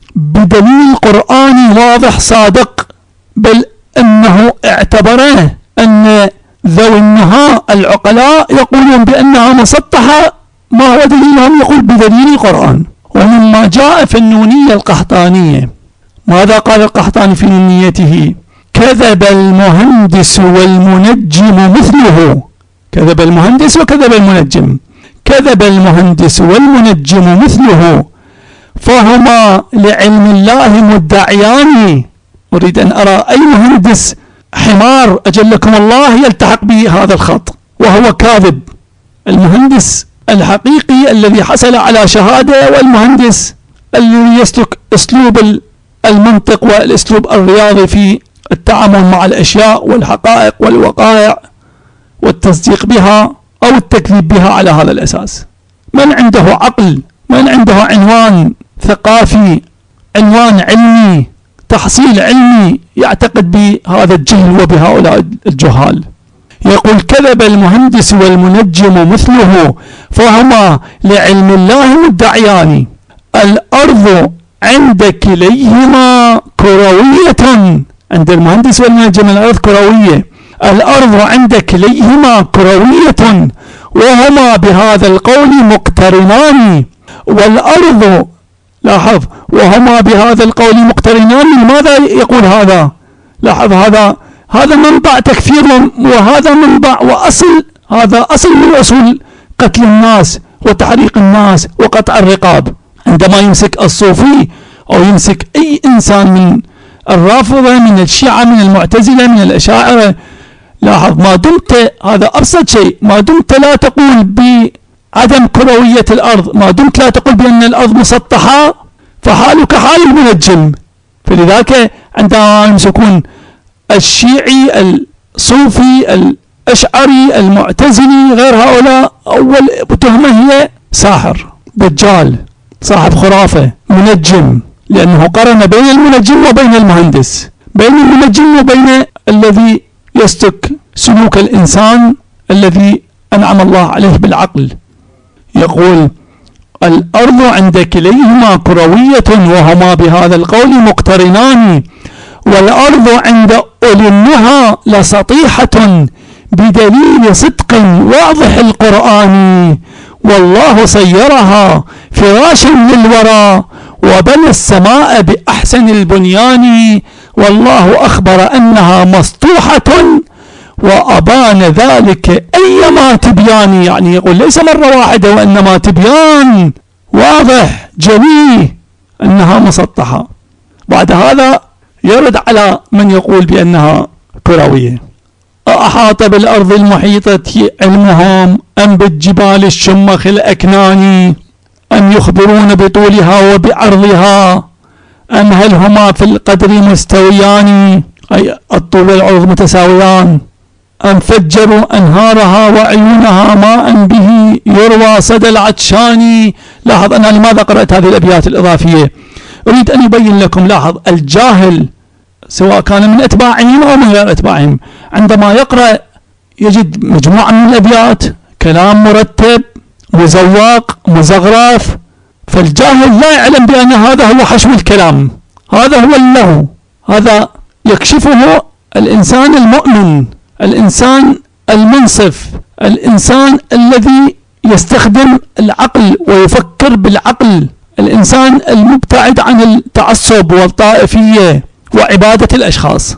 بدليل قرآني واضح صادق، بل أنه اعتبره أن ذوي النهاء العقلاء يقولون بأنها مسطحة، ما هو دليلهم؟ يقول بدليل القرآن. ومما جاء في النونية القحطانية، ماذا قال القحطاني في نونيته؟ كذب المهندس والمنجم مثله، كذب المهندس وكذب المنجم، كذب المهندس والمنجم مثله، فهما لعلم الله مدعيان. أريد أن أرى أي مهندس حمار أجلكم الله يلتحق بهذا الخط وهو كاذب. المهندس الحقيقي الذي حصل على شهادة، والمهندس الذي يسلك أسلوب المنطق والأسلوب الرياضي في التعامل مع الأشياء والحقائق والوقائع والتصديق بها أو التكذيب بها على هذا الأساس. من عنده عقل، من عنده عنوان ثقافي، عنوان علمي، تحصيل علمي، يعتقد بهذا الجهل وبهؤلاء الجهال. يقول كذب المهندس والمنجم مثله، فهما لعلم الله مدعيان. الأرض عند كليهما كروية، عند المهندس والمنجم الأرض كروية، الأرض عند كليهما كروية، وهما بهذا القول مقترنان. والأرض، لاحظ، وهما بهذا القول مقترنان. لماذا يقول هذا؟ لاحظ، هذا هذا منبع تكفير، وهذا منبع وأصل، هذا أصل من أصول قتل الناس وتحريق الناس وقطع الرقاب. عندما يمسك الصوفي أو يمسك أي إنسان من الرافضة، من الشيعة، من المعتزلة، من الأشاعرة، لاحظ، ما دمت، هذا أبسط شيء، ما دمت لا تقول بعدم كروية الأرض، ما دمت لا تقول بأن الأرض مسطحة، فحالك حال المنجم. فلذلك عندما يمسكون الشيعي الصوفي الأشعري المعتزلي غير هؤلاء، أول تهمة هي ساحر دجال صاحب خرافة منجم، لأنه قرن بين المنجم وبين المهندس، بين المنجم وبين الذي يسلك سلوك الإنسان الذي أنعم الله عليه بالعقل. يقول الأرض عند كليهما كروية وهما بهذا القول مقترنان، والأرض عند أولي النهى لسطيحة بدليل صدق واضح القرآن، والله صيرها فراشا للورى وبنى السماء بأحسن البنيان، والله أخبر أنها مسطوحة وأبان ذلك أيما تبيان. يعني يقول ليس مرة واحدة وإنما تبيان واضح جلي أنها مسطحة. بعد هذا يرد على من يقول بأنها كروية. أحاط بالأرض المحيطة علمهم أم بالجبال الشمخ الأكنان، أم يخبرون بطولها وبعرضها، أم هل هما في القدر مستويان، أي الطول والعرض متساويان، أم فجروا أنهارها وعيونها ماء به يروى صدى العطشان. لاحظ أنا لماذا قرأت هذه الأبيات الإضافية؟ أريد أن يبين لكم. لاحظ الجاهل سواء كان من أتباعهم أو من غير أتباعهم عندما يقرأ يجد مجموعة من الأبيات كلام مرتب مزواق مزغراف، فالجاهل لا يعلم بأن هذا هو حشو الكلام، هذا هو اللهو. هذا يكشفه الإنسان المؤمن، الإنسان المنصف، الإنسان الذي يستخدم العقل ويفكر بالعقل، الإنسان المبتعد عن التعصب والطائفية وعبادة الأشخاص،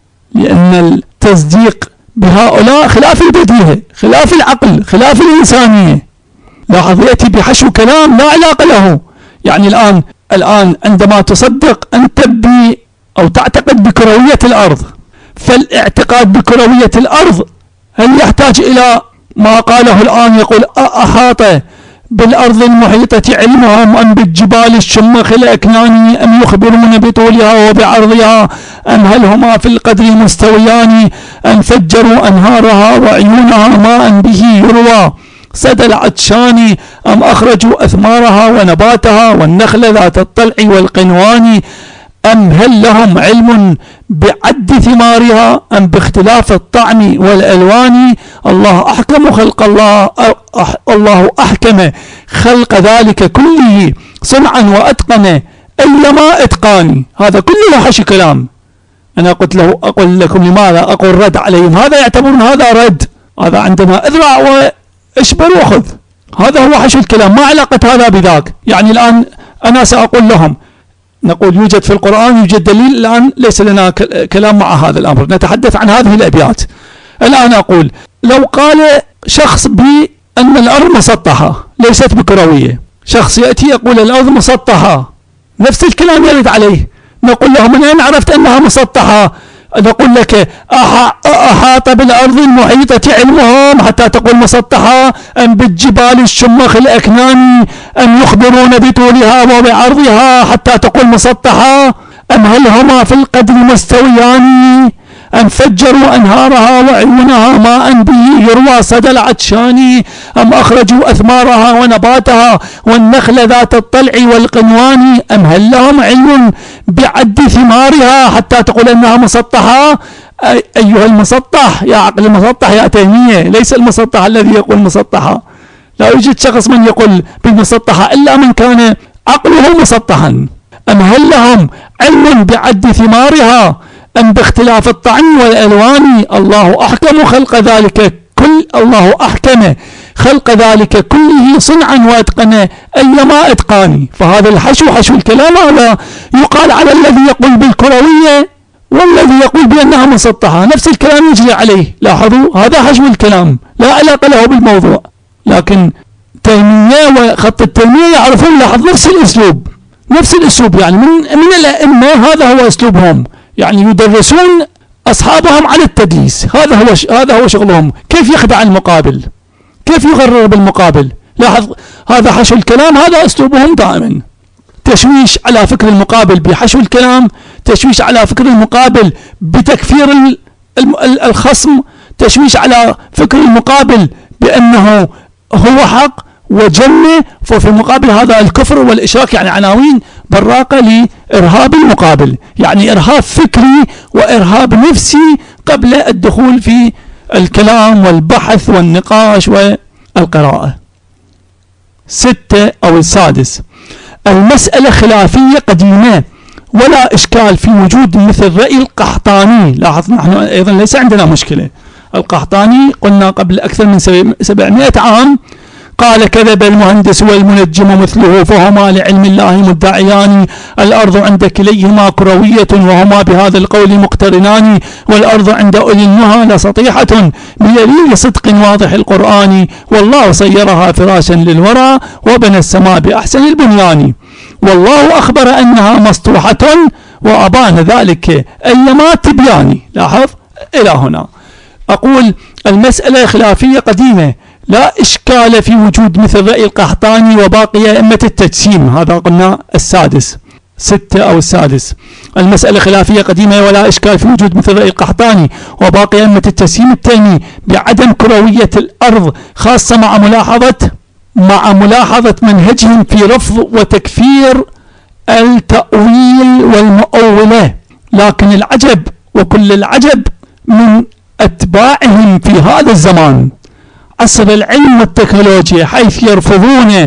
لأن التصديق بهؤلاء خلاف البديهة، خلاف العقل، خلاف الإنسانية. لاحظ يأتي بحشو كلام لا علاقة له. يعني الآن الآن عندما تصدق أنت ب أو تعتقد بكروية الأرض، فالاعتقاد بكروية الأرض هل يحتاج إلى ما قاله الآن؟ يقول أحاط بالأرض المحيطة علمهم أم بالجبال الشمخ الأكنان، أم يخبرون بطولها وبعرضها، أم هل هما في القدر مستويان، أم فجروا أنهارها وعيونها ماء به يروى صدى العطشان، أم أخرجوا أثمارها ونباتها والنخل ذات الطلع والقنوان، أم هل لهم علم بعد ثمارها أم باختلاف الطعم والألوان. الله أحكم خلق الله أح الله أحكم خلق ذلك كله صنعا وأتقن أيما إتقان. هذا كله حشي كلام. أنا قلت له أقول لكم لماذا أقول رد عليهم، هذا يعتبرون هذا رد، هذا عندنا اذرع واشبر وخذ، هذا هو حشو الكلام، ما علاقة هذا بذاك. يعني الآن أنا سأقول لهم نقول يوجد في القرآن يوجد دليل، الآن ليس لنا كلام مع هذا الأمر، نتحدث عن هذه الأبيات. الآن أقول لو قال شخص بأن الأرض مسطحة ليست بكروية، شخص يأتي يقول الأرض مسطحة، نفس الكلام يرد عليه، نقول له من أين عرفت أنها مسطحة؟ نقول لك أحاط بالأرض المحيطة علمهم حتى تقول مسطحة، أم بالجبال الشمخ الأكنان، أم يخبرون بطولها وبعرضها حتى تقول مسطحة، أم هل هما في القدر مستويان، أم فجروا أنهارها وعيونها ماء به يروى صدى العطشان، أم أخرجوا أثمارها ونباتها والنخل ذات الطلع والقنوان، أم هل لهم علم بعد ثمارها حتى تقول أنها مسطحة. أيها المسطح يا عقل المسطح يا تيمية، ليس المسطح الذي يقول مسطحة، لا يوجد شخص من يقول بالمسطحة إلا من كان عقله مسطحا. أم هل لهم علم بعد ثمارها أم باختلاف الطعم والألوان، الله أحكم خلق ذلك كل الله أحكم خلق ذلك كله صنعا وأتقن أيما إتقان. فهذا الحشو حشو الكلام، هذا يقال على الذي يقول بالكروية والذي يقول بأنها مسطحة، نفس الكلام يجري عليه. لاحظوا هذا حشو الكلام لا علاقة له بالموضوع. لكن تيمية وخط التيمية يعرفون، لاحظ نفس الأسلوب، نفس الأسلوب، يعني من من الأئمة هذا هو أسلوبهم، يعني يدرسون أصحابهم على التدليس، هذا هو هذا هو شغلهم، كيف يخدع المقابل، كيف يغرر بالمقابل. لاحظ هذا حشو الكلام، هذا أسلوبهم دائما، تشويش على فكر المقابل بحشو الكلام، تشويش على فكر المقابل بتكفير الخصم، تشويش على فكر المقابل بأنه هو حق وجنة، ففي المقابل هذا الكفر والإشراك، يعني عناوين براقة لإرهاب المقابل، يعني إرهاب فكري وإرهاب نفسي قبل الدخول في الكلام والبحث والنقاش والقراءة. ستة أو السادس، المسألة خلافية قديمة ولا إشكال في وجود مثل رأي القحطاني. لاحظ نحن أيضا ليس عندنا مشكلة. القحطاني قلنا قبل أكثر من سبعمائة عام قال: كذب المهندس والمنجم مثله، فهما لعلم الله مدعيان، الأرض عند كليهما كروية وهما بهذا القول مقترنان، والأرض عند أولي النهى لسطيحة بدليل صدق واضح القرآن، والله صيرها فراشا للورى وبنى السماء بأحسن البنيان، والله أخبر أنها مسطوحة وأبان ذلك أيما تبيان. لاحظ إلى هنا. أقول المسألة خلافية قديمة لا إشكال في وجود مثل رأي القحطاني وباقي أئمة التجسيم. هذا قلنا السادس. ستة أو السادس، المسألة خلافية قديمة ولا إشكال في وجود مثل رأي القحطاني وباقي أئمة التجسيم التيمي بعدم كروية الأرض، خاصة مع ملاحظة مع ملاحظة منهجهم في رفض وتكفير التأويل والمؤولة. لكن العجب وكل العجب من أتباعهم في هذا الزمان عصر العلم والتكنولوجيا، حيث يرفضون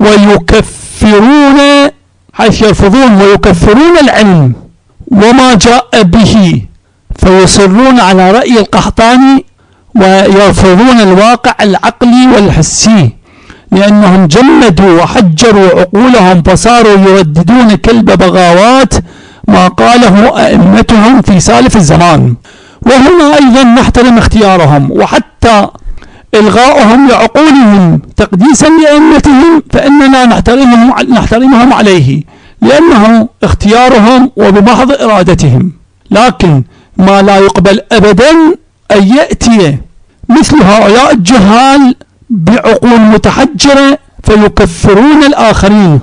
ويكفرون حيث يرفضون ويكفرون العلم وما جاء به، فيصرون على رأي القحطاني ويرفضون الواقع العقلي والحسي، لأنهم جمدوا وحجروا عقولهم فصاروا يرددون كلب بغاوات ما قاله أئمتهم في سالف الزمان. وهنا أيضا نحترم اختيارهم وحتى إلغاؤهم لعقولهم تقديسا لأئمتهم، فإننا نحترمهم, نحترمهم عليه لأنه اختيارهم وبمحض إرادتهم. لكن ما لا يقبل أبدا أن يأتي مثل هؤلاء الجهال بعقول متحجرة فيكفرون الآخرين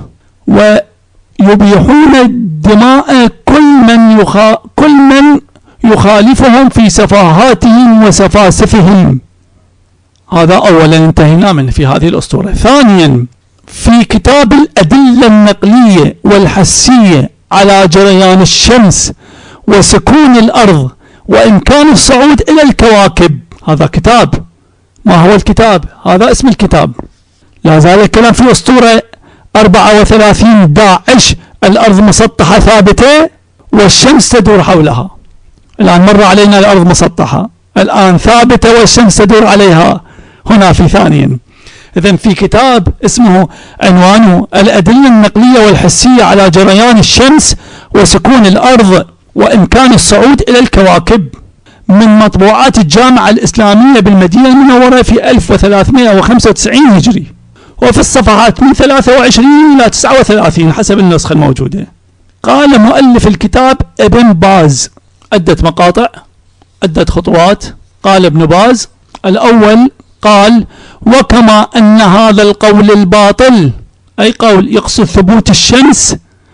ويبيحون دماء كل من, يخا كل من يخالفهم في سفاهاتهم وسفاسفهم. هذا أولا انتهينا منه في هذه الأسطورة. ثانيا، في كتاب الأدلة النقلية والحسية على جريان الشمس وسكون الأرض وإمكان الصعود إلى الكواكب، هذا كتاب. ما هو الكتاب؟ هذا اسم الكتاب. لا زال الكلام في أسطورة أربعة وثلاثين داعش، الأرض مسطحة ثابتة والشمس تدور حولها. الآن مر علينا الأرض مسطحة، الآن ثابتة والشمس تدور عليها. هنا في ثانيا. إذن في كتاب اسمه عنوانه الأدلة النقلية والحسية على جريان الشمس وسكون الأرض وإمكان الصعود إلى الكواكب، من مطبوعات الجامعة الإسلامية بالمدينة المنورة في ألف وثلاثمائة وخمسة وتسعين هجري، وفي الصفحات من ثلاثة وعشرين إلى تسعة وثلاثين حسب النسخة الموجودة. قال مؤلف الكتاب ابن باز، عدة مقاطع عدة خطوات. قال ابن باز: الأول قال: وكما أن هذا القول الباطل، أي قول يقصد ثبوت الشمس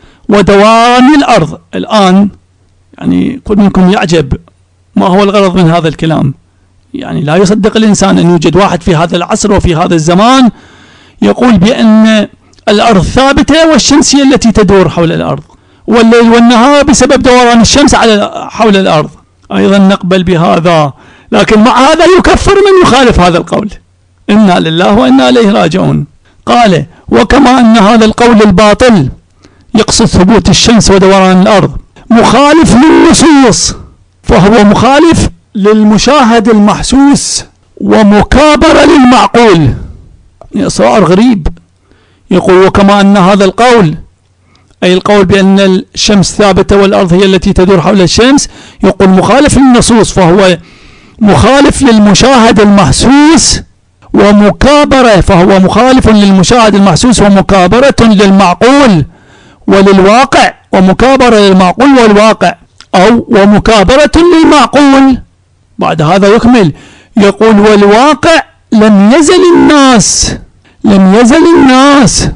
ودوام الأرض. الآن يعني كل منكم يعجب ما هو الغرض من هذا الكلام. يعني لا يصدق الإنسان أن يوجد واحد في هذا العصر وفي هذا الزمان يقول بأن الأرض ثابتة والشمس هي التي تدور حول الأرض، والليل والنهار بسبب دوران الشمس على حول الأرض. أيضا نقبل بهذا، لكن مع هذا يكفر من يخالف هذا القول. إنا لله وإنا إليه راجعون. قال: وكما أن هذا القول الباطل يقصد ثبوت الشمس ودوران الأرض مخالف للنصوص، فهو مخالف للمشاهد المحسوس ومكابر للمعقول. إصرار غريب. يقول: وكما أن هذا القول، أي القول بأن الشمس ثابتة والأرض هي التي تدور حول الشمس، يقول مخالف للنصوص، فهو مخالف للمشاهد المحسوس ومكابرة، فهو مخالف للمشاهد المحسوس ومكابرة للمعقول وللواقع، ومكابرة للمعقول والواقع، أو ومكابرة للمعقول. بعد هذا يكمل يقول: والواقع لم يزل الناس لم يزل الناس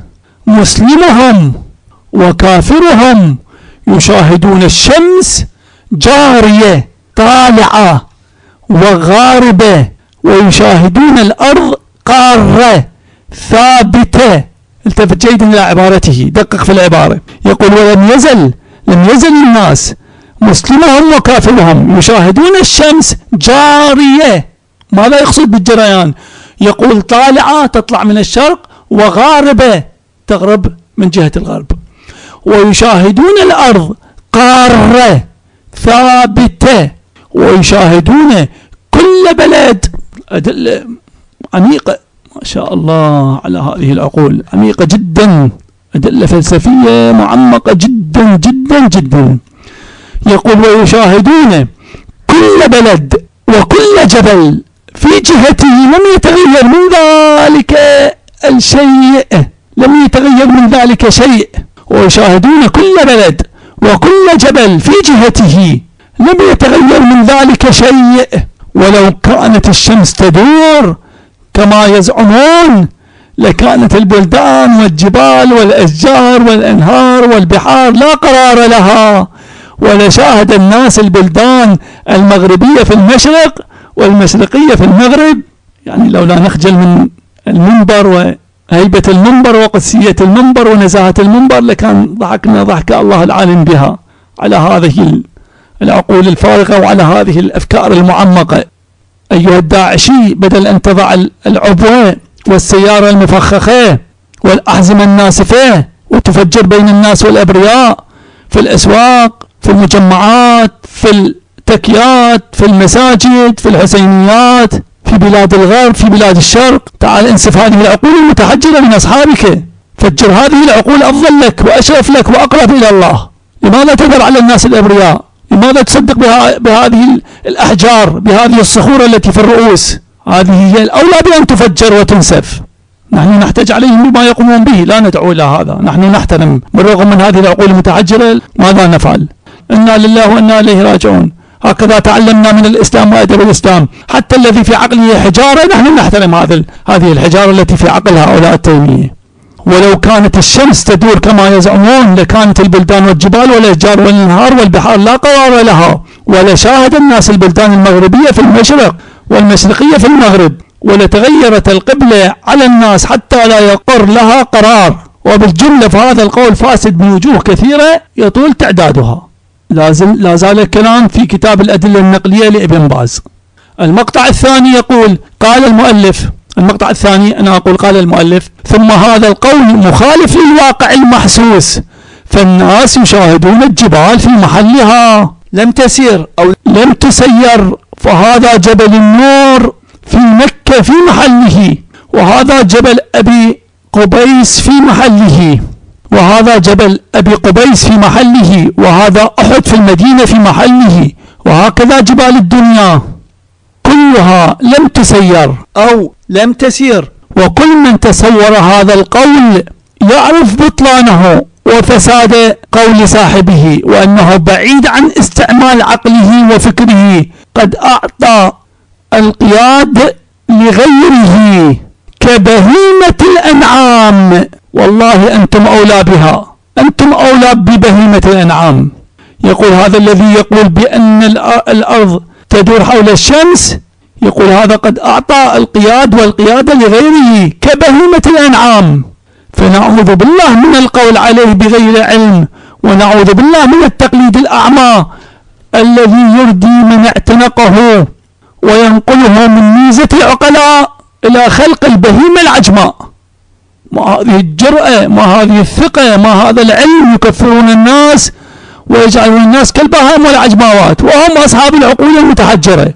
مسلمهم وكافرهم يشاهدون الشمس جارية طالعة وغاربة، ويشاهدون الأرض قارة ثابتة. التفت جيدا إلى عبارته، دقق في العبارة. يقول ولم يزل لم يزل الناس مسلمهم وكافرهم يشاهدون الشمس جارية. ماذا يقصد بالجريان؟ يقول طالعة تطلع من الشرق، وغاربة تغرب من جهة الغرب، ويشاهدون الأرض قارة ثابتة، ويشاهدون كل بلد. أدلة عميقة ما شاء الله على هذه العقول، عميقة جدا، أدلة فلسفية معمقة جدا جدا جدا. يقول ويشاهدون كل بلد وكل جبل في جهته لم يتغير من ذلك الشيء، لم يتغير من ذلك شيء. ويشاهدون كل بلد وكل جبل في جهته لم يتغير من ذلك شيء. ولو كانت الشمس تدور كما يزعمون لكانت البلدان والجبال والأشجار والأنهار والبحار لا قرار لها، ولشاهد الناس البلدان المغربية في المشرق والمشرقية في المغرب. يعني لولا نخجل من المنبر وهيبة المنبر وقدسية المنبر ونزاهة المنبر لكان ضحكنا ضحك الله العالم بها على هذه العقول الفارغة وعلى هذه الأفكار المعمقة. أيها الداعشي، بدل أن تضع العبوة والسيارة المفخخة والأحزمة الناسفة وتفجر بين الناس والأبرياء في الأسواق، في المجمعات، في التكيات، في المساجد، في الحسينيات، في بلاد الغرب، في بلاد الشرق، تعال انسف هذه العقول المتحجرة من أصحابك، فجر هذه العقول أفضل لك وأشرف لك وأقرب إلى الله. لماذا تذر على الناس الأبرياء؟ لماذا تصدق بها بهذه الأحجار، بهذه الصخور التي في الرؤوس؟ هذه هي الأولى بأن تفجر وتنسف. نحن نحتاج عليهم بما يقومون به، لا ندعو إلى هذا. نحن نحترم بالرغم من هذه العقول المتحجرة. ماذا نفعل؟ إنا لله وإنا إليه راجعون. هكذا تعلمنا من الإسلام وأدب الإسلام. حتى الذي في عقله حجارة نحن نحترم هذه هذه الحجارة التي في عقل هؤلاء التيمية. ولو كانت الشمس تدور كما يزعمون لكانت البلدان والجبال والأشجار والأنهار والبحار لا قرار لها، ولشاهد الناس البلدان المغربية في المشرق والمشرقية في المغرب، ولتغيرت القبلة على الناس حتى لا يقر لها قرار. وبالجملة فهذا القول فاسد من وجوه كثيرة يطول تعدادها. لازم لا زال الكلام في كتاب الأدلة النقلية لابن باز. المقطع الثاني يقول قال المؤلف، المقطع الثاني أنا أقول قال المؤلف: ثم هذا القول مخالف للواقع المحسوس، فالناس يشاهدون الجبال في محلها لم تسير أو لم تسير، فهذا جبل النور في مكة في محله، وهذا جبل أبي قبيس في محله، وهذا جبل أبي قبيس في محله، وهذا أحد في المدينة في محله، وهكذا جبال الدنيا كلها لم تسير أو لم تسير. وكل من تصور هذا القول يعرف بطلانه وفساد قول صاحبه، وأنه بعيد عن استعمال عقله وفكره، قد أعطى القياد لغيره كبهيمة الأنعام. والله أنتم أولى بها، أنتم أولى ببهيمة الأنعام. يقول هذا الذي يقول بأن الأرض تدور حول الشمس، يقول هذا قد أعطى القياد والقيادة لغيره كبهيمة الأنعام. فنعوذ بالله من القول عليه بغير علم، ونعوذ بالله من التقليد الأعمى الذي يردي من اعتنقه وينقله من ميزة العقلاء إلى خلق البهيمة العجماء. ما هذه الجرأة، ما هذه الثقة، ما هذا العلم؟ يكفرون الناس ويجعلون الناس كالبهائم والعجماوات وهم أصحاب العقول المتحجرة.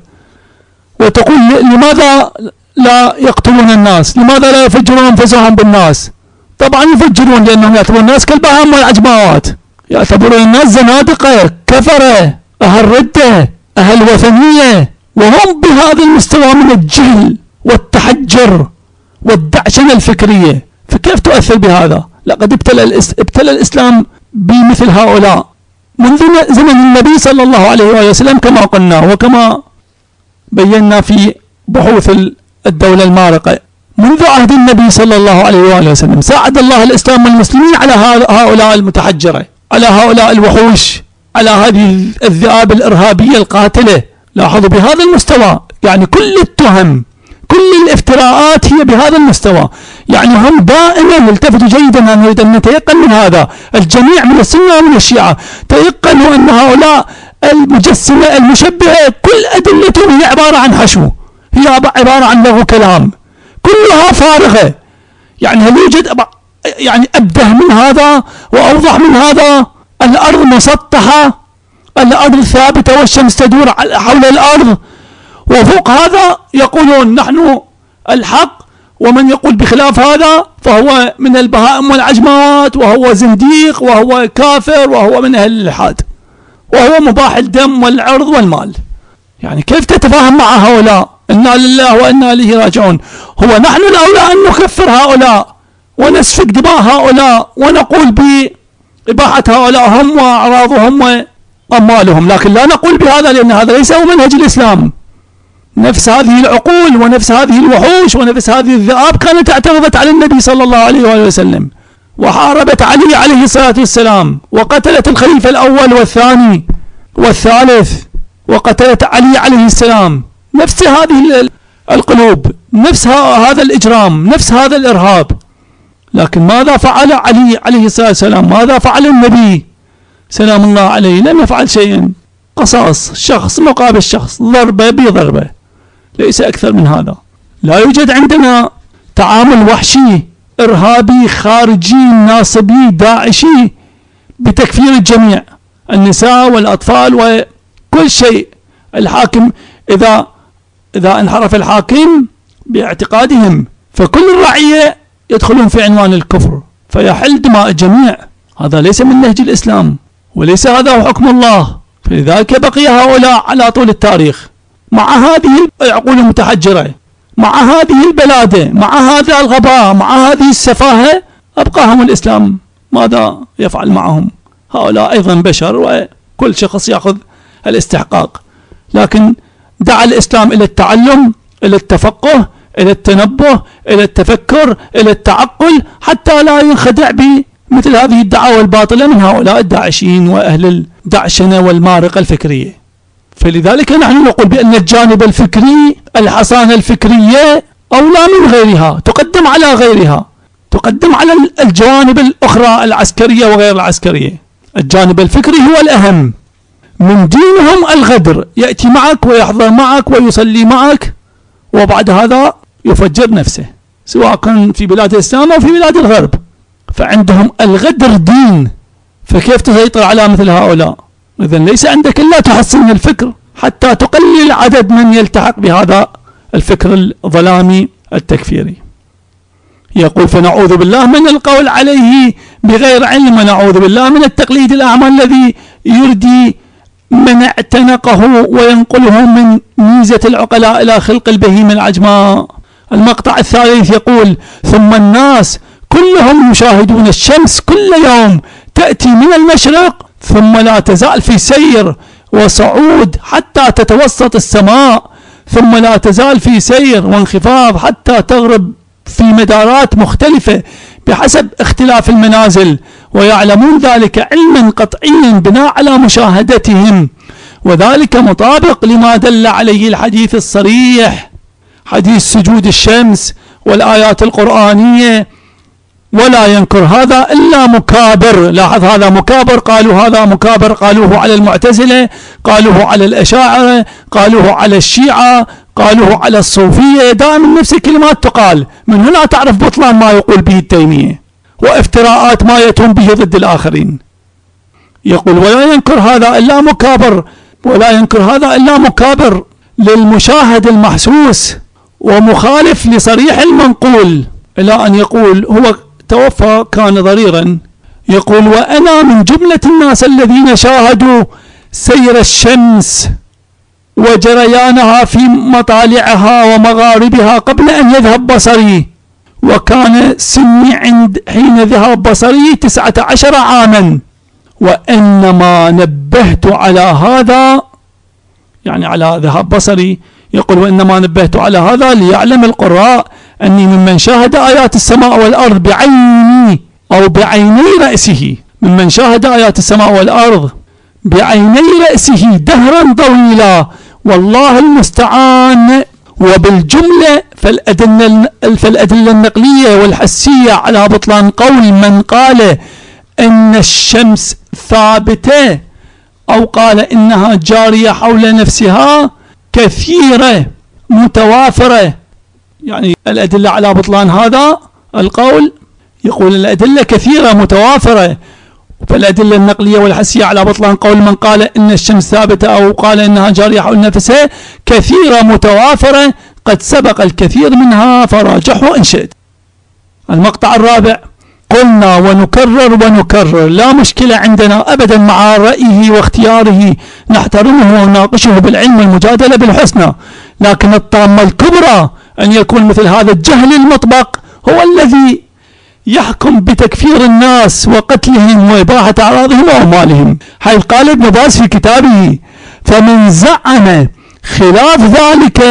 وتقول لماذا لا يقتلون الناس؟ لماذا لا يفجرون أنفسهم بالناس؟ طبعا يفجرون لأنهم يعتبرون الناس كالبهائم والعجماوات، يعتبرون الناس زنادقة كفرة أهل ردة أهل وثنية، وهم بهذا المستوى من الجهل والتحجر والدعشنة الفكرية. فكيف تؤثر بهذا؟ لقد ابتلى, الإس... ابتلى الإسلام بمثل هؤلاء منذ زمن النبي صلى الله عليه وسلم كما قلنا وكما بينا في بحوث الدولة المارقة. منذ عهد النبي صلى الله عليه وسلم ساعد الله الإسلام والمسلمين على هؤلاء المتحجرة، على هؤلاء الوحوش، على هذه الذئاب الإرهابية القاتلة لاحظوا بهذا المستوى، يعني كل التهم كل الافتراءات هي بهذا المستوى. يعني هم دائما التفتوا جيدا، أن نريد أن نتيقن من هذا، الجميع من السنة ومن الشيعة تيقنوا أن هؤلاء المجسمة المشبهة كل أدلتهم هي عبارة عن حشو، هي عبارة عن لغو كلام، كلها فارغة. يعني هل يوجد يعني أبده من هذا وأوضح من هذا؟ الأرض مسطحة، الأرض ثابتة والشمس تدور حول الأرض، وفوق هذا يقولون نحن الحق، ومن يقول بخلاف هذا فهو من البهائم والعجمات، وهو زنديق، وهو كافر، وهو من أهل الإلحاد، وهو مباح الدم والعرض والمال. يعني كيف تتفاهم مع هؤلاء؟ إنا لله وإنا إليه راجعون. هو نحن الأولى أن نكفر هؤلاء ونسفك دماء هؤلاء ونقول بإباحة هؤلاء هم وأعراضهم وأموالهم، لكن لا نقول بهذا، لأن هذا ليس هو منهج الإسلام. نفس هذه العقول ونفس هذه الوحوش ونفس هذه الذئاب كانت اعترضت على النبي صلى الله عليه وآله وسلم، وحاربت علي عليه الصلاة والسلام، وقتلت الخليفة الأول والثاني والثالث، وقتلت علي عليه السلام. نفس هذه القلوب، نفس هذا الإجرام، نفس هذا الإرهاب. لكن ماذا فعل علي عليه الصلاة والسلام؟ ماذا فعل النبي سلام الله عليه؟ لم يفعل شيئا، قصاص شخص مقابل شخص، ضربة بضربة، ليس أكثر من هذا. لا يوجد عندنا تعامل وحشي إرهابي خارجي ناصبي داعشي بتكفير الجميع، النساء والأطفال وكل شيء. الحاكم إذا إذا انحرف الحاكم باعتقادهم فكل الرعية يدخلون في عنوان الكفر، فيحل دماء الجميع. هذا ليس من نهج الإسلام، وليس هذا هو حكم الله. فلذلك بقي هؤلاء على طول التاريخ مع هذه العقول المتحجرة، مع هذه البلادة، مع هذا الغباء، مع هذه السفاهة، أبقاهم الإسلام. ماذا يفعل معهم؟ هؤلاء أيضا بشر، وكل شخص يأخذ الاستحقاق. لكن دعا الإسلام إلى التعلم، إلى التفقه، إلى التنبه، إلى التفكر، إلى التعقل، حتى لا ينخدع بمثل هذه الدعاوى الباطلة من هؤلاء الداعشين وأهل الدعشنة والمارقة الفكرية. فلذلك نحن نقول بأن الجانب الفكري، الحصانة الفكرية أولى من غيرها، تقدم على غيرها، تقدم على الجوانب الأخرى العسكرية وغير العسكرية. الجانب الفكري هو الأهم. من دينهم الغدر، يأتي معك ويحضر معك ويصلي معك، وبعد هذا يفجر نفسه، سواء كان في بلاد الإسلام أو في بلاد الغرب. فعندهم الغدر دين، فكيف تسيطر على مثل هؤلاء؟ إذن ليس عندك إلا تحسن الفكر حتى تقلل عدد من يلتحق بهذا الفكر الظلامي التكفيري. يقول فنعوذ بالله من القول عليه بغير علم، ونعوذ بالله من التقليد الأعمى الذي يردي من اعتنقه وينقله من ميزة العقلاء إلى خلق البهيمة العجماء. المقطع الثالث يقول ثم الناس كلهم يشاهدون الشمس كل يوم تأتي من المشرق، ثم لا تزال في سير وصعود حتى تتوسط السماء، ثم لا تزال في سير وانخفاض حتى تغرب في مدارات مختلفة بحسب اختلاف المنازل، ويعلمون ذلك علما قطعيا بناء على مشاهدتهم، وذلك مطابق لما دل عليه الحديث الصريح، حديث سجود الشمس والآيات القرآنية. ولا ينكر هذا إلا مكابر. لاحظ، هذا مكابر، قالوا هذا مكابر، قالوه على المعتزلة، قالوه على الأشاعرة، قالوه على الشيعة، قالوه على الصوفية. دائما نفس الكلمات تقال. من هنا تعرف بطلان ما يقول به التيمية وافتراءات ما يتم به ضد الآخرين. يقول ولا ينكر هذا إلا مكابر، ولا ينكر هذا إلا مكابر للمشاهد المحسوس ومخالف لصريح المنقول، إلى أن يقول هو توفى كان ضريرا. يقول وأنا من جملة الناس الذين شاهدوا سير الشمس وجريانها في مطالعها ومغاربها قبل أن يذهب بصري، وكان سني عند حين ذهب بصري تسعة عشر عاما، وإنما نبهت على هذا، يعني على ذهاب بصري. يقول وإنما نبهت على هذا ليعلم القراء أني ممن شاهد آيات السماء والأرض بعيني أو بعيني رأسه، ممن شاهد آيات السماء والأرض بعيني رأسه دهرا طويلا والله المستعان. وبالجملة فالأدلة, فالأدلة النقلية والحسية على بطلان قول من قال إن الشمس ثابتة أو قال إنها جارية حول نفسها كثيرة متوافرة. يعني الأدلة على بطلان هذا القول، يقول الأدلة كثيرة متوافرة. فالأدلة النقلية والحسية على بطلان قول من قال إن الشمس ثابتة أو قال إنها جارية حول نفسها كثيرة متوافرة قد سبق الكثير منها فراجحه إن شئت. المقطع الرابع: قلنا ونكرر ونكرر، لا مشكلة عندنا أبدا مع رأيه واختياره، نحترمه ونناقشه بالعلم والمجادلة بالحسنى، لكن الطامة الكبرى أن يكون مثل هذا الجهل المطبق هو الذي يحكم بتكفير الناس وقتلهم وإباحة أعراضهم وأموالهم. حيث قال ابن باز في كتابه: فمن زعم خلاف ذلك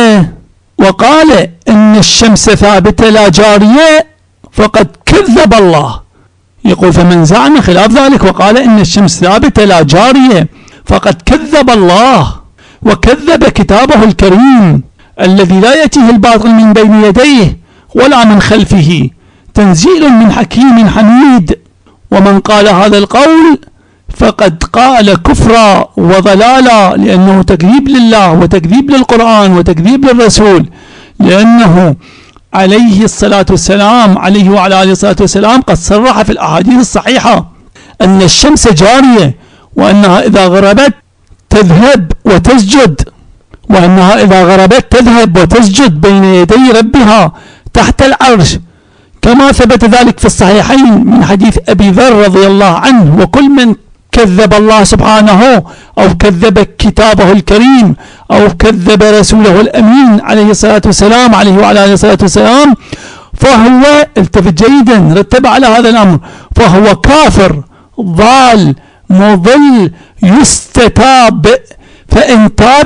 وقال إن الشمس ثابتة لا جارية فقد كذب الله. يقول: فمن زعم خلاف ذلك وقال إن الشمس ثابتة لا جارية فقد كذب الله وكذب كتابه الكريم الذي لا يأتيه الباطل من بين يديه ولا من خلفه، تنزيل من حكيم حميد. ومن قال هذا القول فقد قال كفرا وضلالا، لأنه تكذيب لله وتكذيب للقرآن وتكذيب للرسول، لأنه عليه الصلاة والسلام عليه وعلى آله الصلاة والسلام قد صرح في الأحاديث الصحيحة أن الشمس جارية، وأنها إذا غربت تذهب وتسجد، وأنها إذا غربت تذهب وتسجد بين يدي ربها تحت العرش، كما ثبت ذلك في الصحيحين من حديث أبي ذر رضي الله عنه. وكل من كذب الله سبحانه أو كذب كتابه الكريم أو كذب رسوله الأمين عليه الصلاة والسلام عليه وعلى آله الصلاة والسلام فهو، التفت جيدا، رتب على هذا الأمر، فهو كافر ضال مضل يستتاب، فإن تاب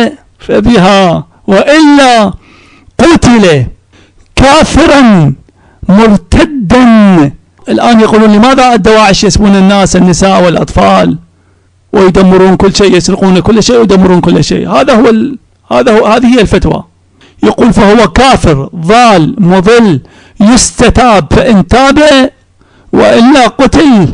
فبها وإلا قتل كافرا مرتدا. الآن يقولون: لماذا الدواعش يسبون الناس النساء والأطفال ويدمرون كل شيء، يسرقون كل شيء ويدمرون كل شيء؟ هذا هو ال... هذا هو هذه هي الفتوى. يقول: فهو كافر ضال مضل يستتاب، فإن تاب وإلا قتل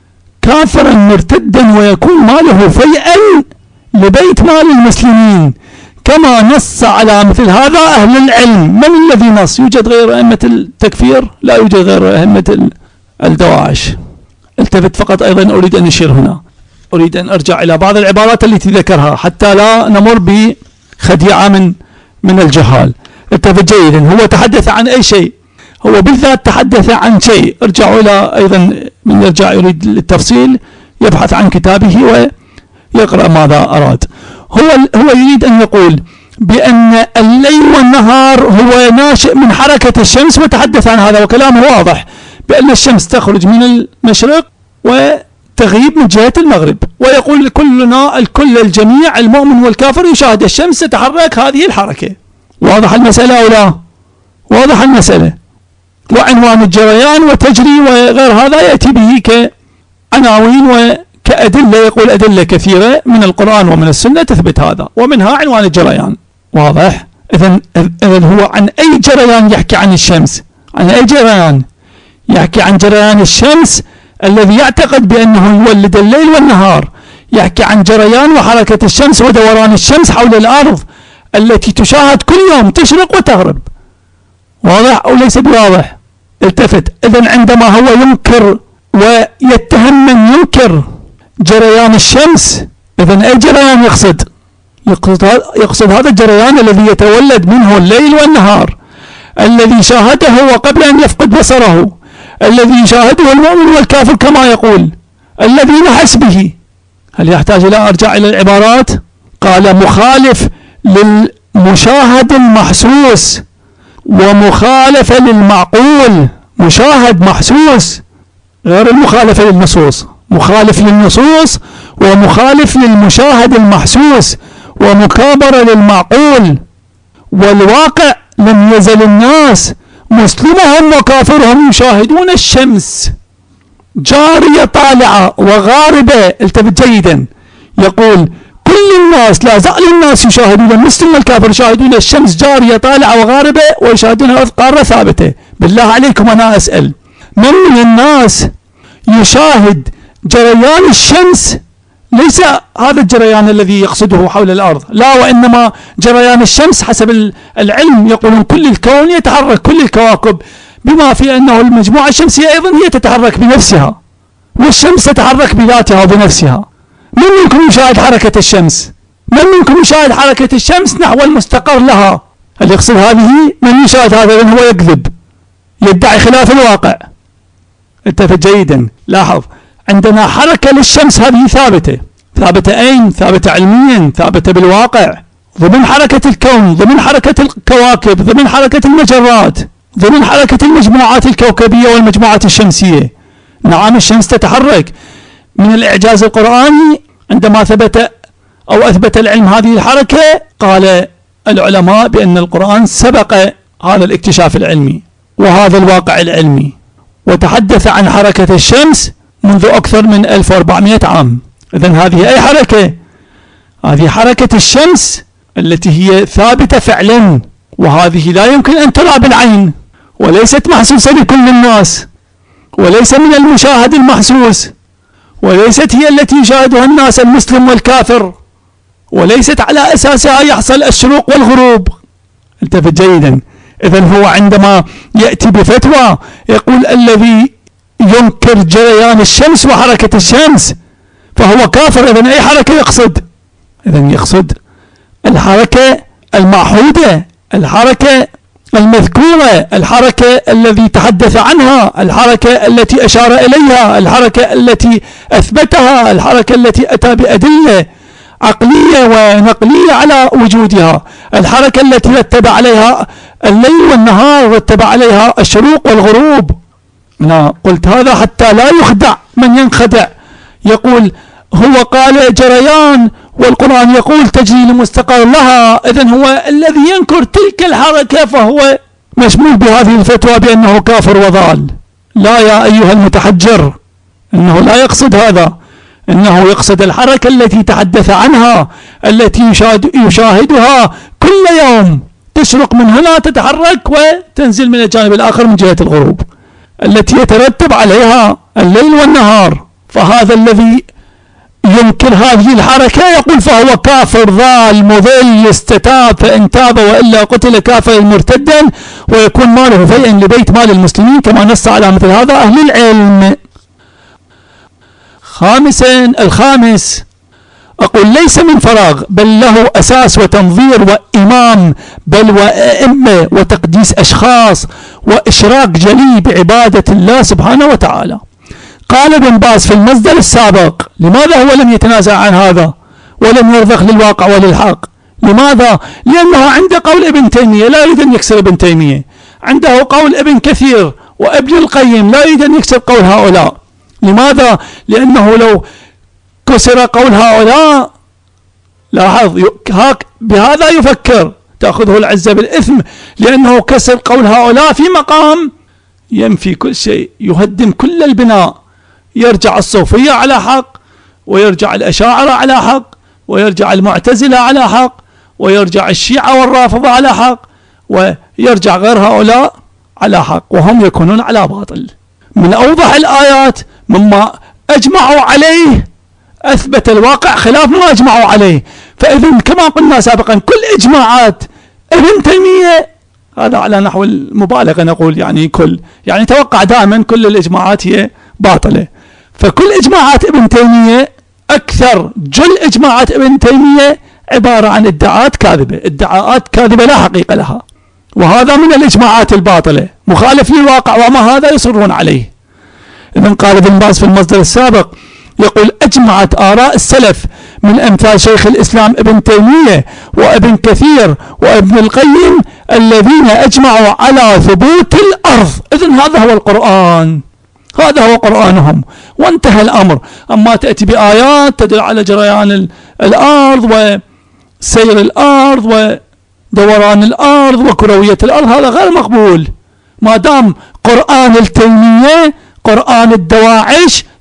كافرا مرتدا ويكون ماله فيئا لبيت مال المسلمين، كما نص على مثل هذا أهل العلم. من الذي نص؟ يوجد غير أئمة التكفير؟ لا يوجد غير أئمة الدواعش. التفت فقط، أيضا أريد أن أشير هنا، أريد أن أرجع إلى بعض العبارات التي ذكرها حتى لا نمر بخديعة من من الجهال. التفت جيدا، هو تحدث عن أي شيء؟ هو بالذات تحدث عن شيء. ارجعوا إلى أيضا من يرجع يريد التفصيل يبحث عن كتابه ويقرأ ماذا أراد. هو هو يريد أن يقول بأن الليل والنهار هو ناشئ من حركة الشمس، وتحدث عن هذا وكلامه واضح بأن الشمس تخرج من المشرق وتغيب من جهة المغرب، ويقول كلنا الكل الجميع المؤمن والكافر يشاهد الشمس تتحرك هذه الحركة. واضح المسألة أو لا؟ واضح المسألة. وعنوان الجريان وتجري وغير هذا يأتي به كعناوين وكأدلة، يقول أدلة كثيرة من القرآن ومن السنة تثبت هذا، ومنها عنوان الجريان. واضح؟ إذن إذن هو عن أي جريان يحكي عن الشمس؟ عن أي جريان؟ يحكي عن جريان الشمس الذي يعتقد بأنه يولد الليل والنهار، يحكي عن جريان وحركة الشمس ودوران الشمس حول الأرض التي تشاهد كل يوم تشرق وتغرب. واضح أو ليس بواضح؟ التفت. إذن عندما هو ينكر ويتهم من ينكر جريان الشمس، إذن أي جريان يقصد؟ يقصد, يقصد هذا الجريان الذي يتولد منه الليل والنهار، الذي شاهده وقبل أن يفقد بصره، الذي يشاهده المؤمن والكافر كما يقول، الذي نحس به. هل يحتاج إلى أرجع إلى العبارات؟ قال: مخالف للمشاهد المحسوس ومخالفة للمعقول. مشاهد محسوس غير المخالفة للنصوص، مخالف للنصوص ومخالف للمشاهد المحسوس ومكابرة للمعقول. والواقع لم يزل الناس مسلمهم وكافرهم يشاهدون الشمس جارية طالعة وغاربة. التفت جيدا، يقول: كل الناس، لا زال الناس يشاهدون، المسلم والكافر يشاهدون الشمس جارية طالعة وغاربة، ويشاهدون الأرض قارة ثابتة. بالله عليكم أنا أسأل، من من الناس يشاهد جريان الشمس؟ ليس هذا الجريان الذي يقصده حول الأرض، لا، وإنما جريان الشمس حسب العلم يقولون كل الكون يتحرك، كل الكواكب، بما في أنه المجموعة الشمسية أيضا هي تتحرك بنفسها، والشمس تتحرك بذاتها وبنفسها. من منكم يشاهد حركة الشمس؟ من منكم يشاهد حركة الشمس نحو المستقر لها؟ اللي يقصد هذه من يشاهد هذا لأنه هو يكذب، يدعي خلاف الواقع. انتبه جيدا، لاحظ عندنا حركة للشمس هذه ثابتة، ثابتة أين؟ ثابتة علميا، ثابتة بالواقع، ضمن حركة الكون، ضمن حركة الكواكب، ضمن حركة المجرات، ضمن حركة المجموعات الكوكبية والمجموعات الشمسية. نعم الشمس تتحرك. من الإعجاز القرآني عندما ثبت أو أثبت العلم هذه الحركة، قال العلماء بأن القرآن سبق هذا الاكتشاف العلمي وهذا الواقع العلمي، وتحدث عن حركة الشمس منذ أكثر من ألف وأربعمائة عام. إذن هذه أي حركة؟ هذه حركة الشمس التي هي ثابتة فعلا، وهذه لا يمكن أن ترى بالعين، وليست محسوسة لكل الناس، وليس من المشاهد المحسوس، وليست هي التي يشاهدها الناس المسلم والكافر، وليست على أساسها يحصل الشروق والغروب. انتبه جيدا. إذن هو عندما يأتي بفتوى يقول الذي ينكر جريان الشمس وحركة الشمس فهو كافر. إذن أي حركة يقصد؟ إذن يقصد الحركة المعهودة، الحركة المذكورة، الحركة الذي تحدث عنها، الحركة التي أشار إليها، الحركة التي أثبتها، الحركة التي أتى بأدلة عقلية ونقلية على وجودها، الحركة التي رتب عليها الليل والنهار، رتب عليها الشروق والغروب. أنا قلت هذا حتى لا يخدع من ينخدع، يقول هو قال جريان والقرآن يقول تجري لمستقر لها، إذن هو الذي ينكر تلك الحركة فهو مشمول بهذه الفتوى بأنه كافر وضال. لا يا أيها المتحجر، إنه لا يقصد هذا، إنه يقصد الحركة التي تحدث عنها، التي يشاهد يشاهدها كل يوم، تشرق من هنا تتحرك وتنزل من الجانب الآخر من جهة الغروب، التي يترتب عليها الليل والنهار. فهذا الذي ينكر هذه الحركة يقول فهو كافر ضال مضل، استتاب فإن تاب وإلا قتل كافرا مرتدا ويكون ماله فيئا لبيت مال المسلمين، كما نص على مثل هذا أهل العلم. خامسا، الخامس أقول ليس من فراغ، بل له أساس وتنظير وإمام، بل وأئمة وتقديس أشخاص وإشراق جلي بعبادة الله سبحانه وتعالى. قال ابن باز في المصدر السابق، لماذا هو لم يتنازع عن هذا ولم يرضخ للواقع وللحق؟ لماذا؟ لأنه عنده قول ابن تيمية لا يريد أن يكسر ابن تيمية، عنده قول ابن كثير وابن القيم لا يريد أن يكسر قول هؤلاء. لماذا؟ لأنه لو كسر قول هؤلاء، لاحظ بهذا يفكر، تأخذه العزة بالإثم، لأنه كسر قول هؤلاء في مقام ينفي كل شيء، يهدم كل البناء، يرجع الصوفية على حق، ويرجع الأشاعرة على حق، ويرجع المعتزلة على حق، ويرجع الشيعة والرافضة على حق، ويرجع غير هؤلاء على حق، وهم يكونون على باطل. من أوضح الآيات مما أجمعوا عليه أثبت الواقع خلاف ما أجمعوا عليه. فإذن كما قلنا سابقا كل إجماعات ابن تيمية، هذا على نحو المبالغة نقول يعني كل، يعني توقع دائما كل الإجماعات هي باطلة. فكل إجماعات ابن تيمية، أكثر جل إجماعات ابن تيمية عبارة عن ادعاءات كاذبة، ادعاءات كاذبة لا حقيقة لها، وهذا من الإجماعات الباطلة مخالف للواقع، وما هذا يصرون عليه. إذن قال ابن باز في المصدر السابق يقول أجمعت آراء السلف من أمثال شيخ الإسلام ابن تيمية وابن كثير وابن القيم الذين أجمعوا على ثبوت الأرض. إذن هذا هو القرآن، هذا هو قرآنهم، وانتهى الأمر. أما تأتي بآيات تدل على جريان الأرض وسير الأرض ودوران الأرض وكروية الأرض، هذا غير مقبول. ما دام قرآن التيمية قرآن الدواعش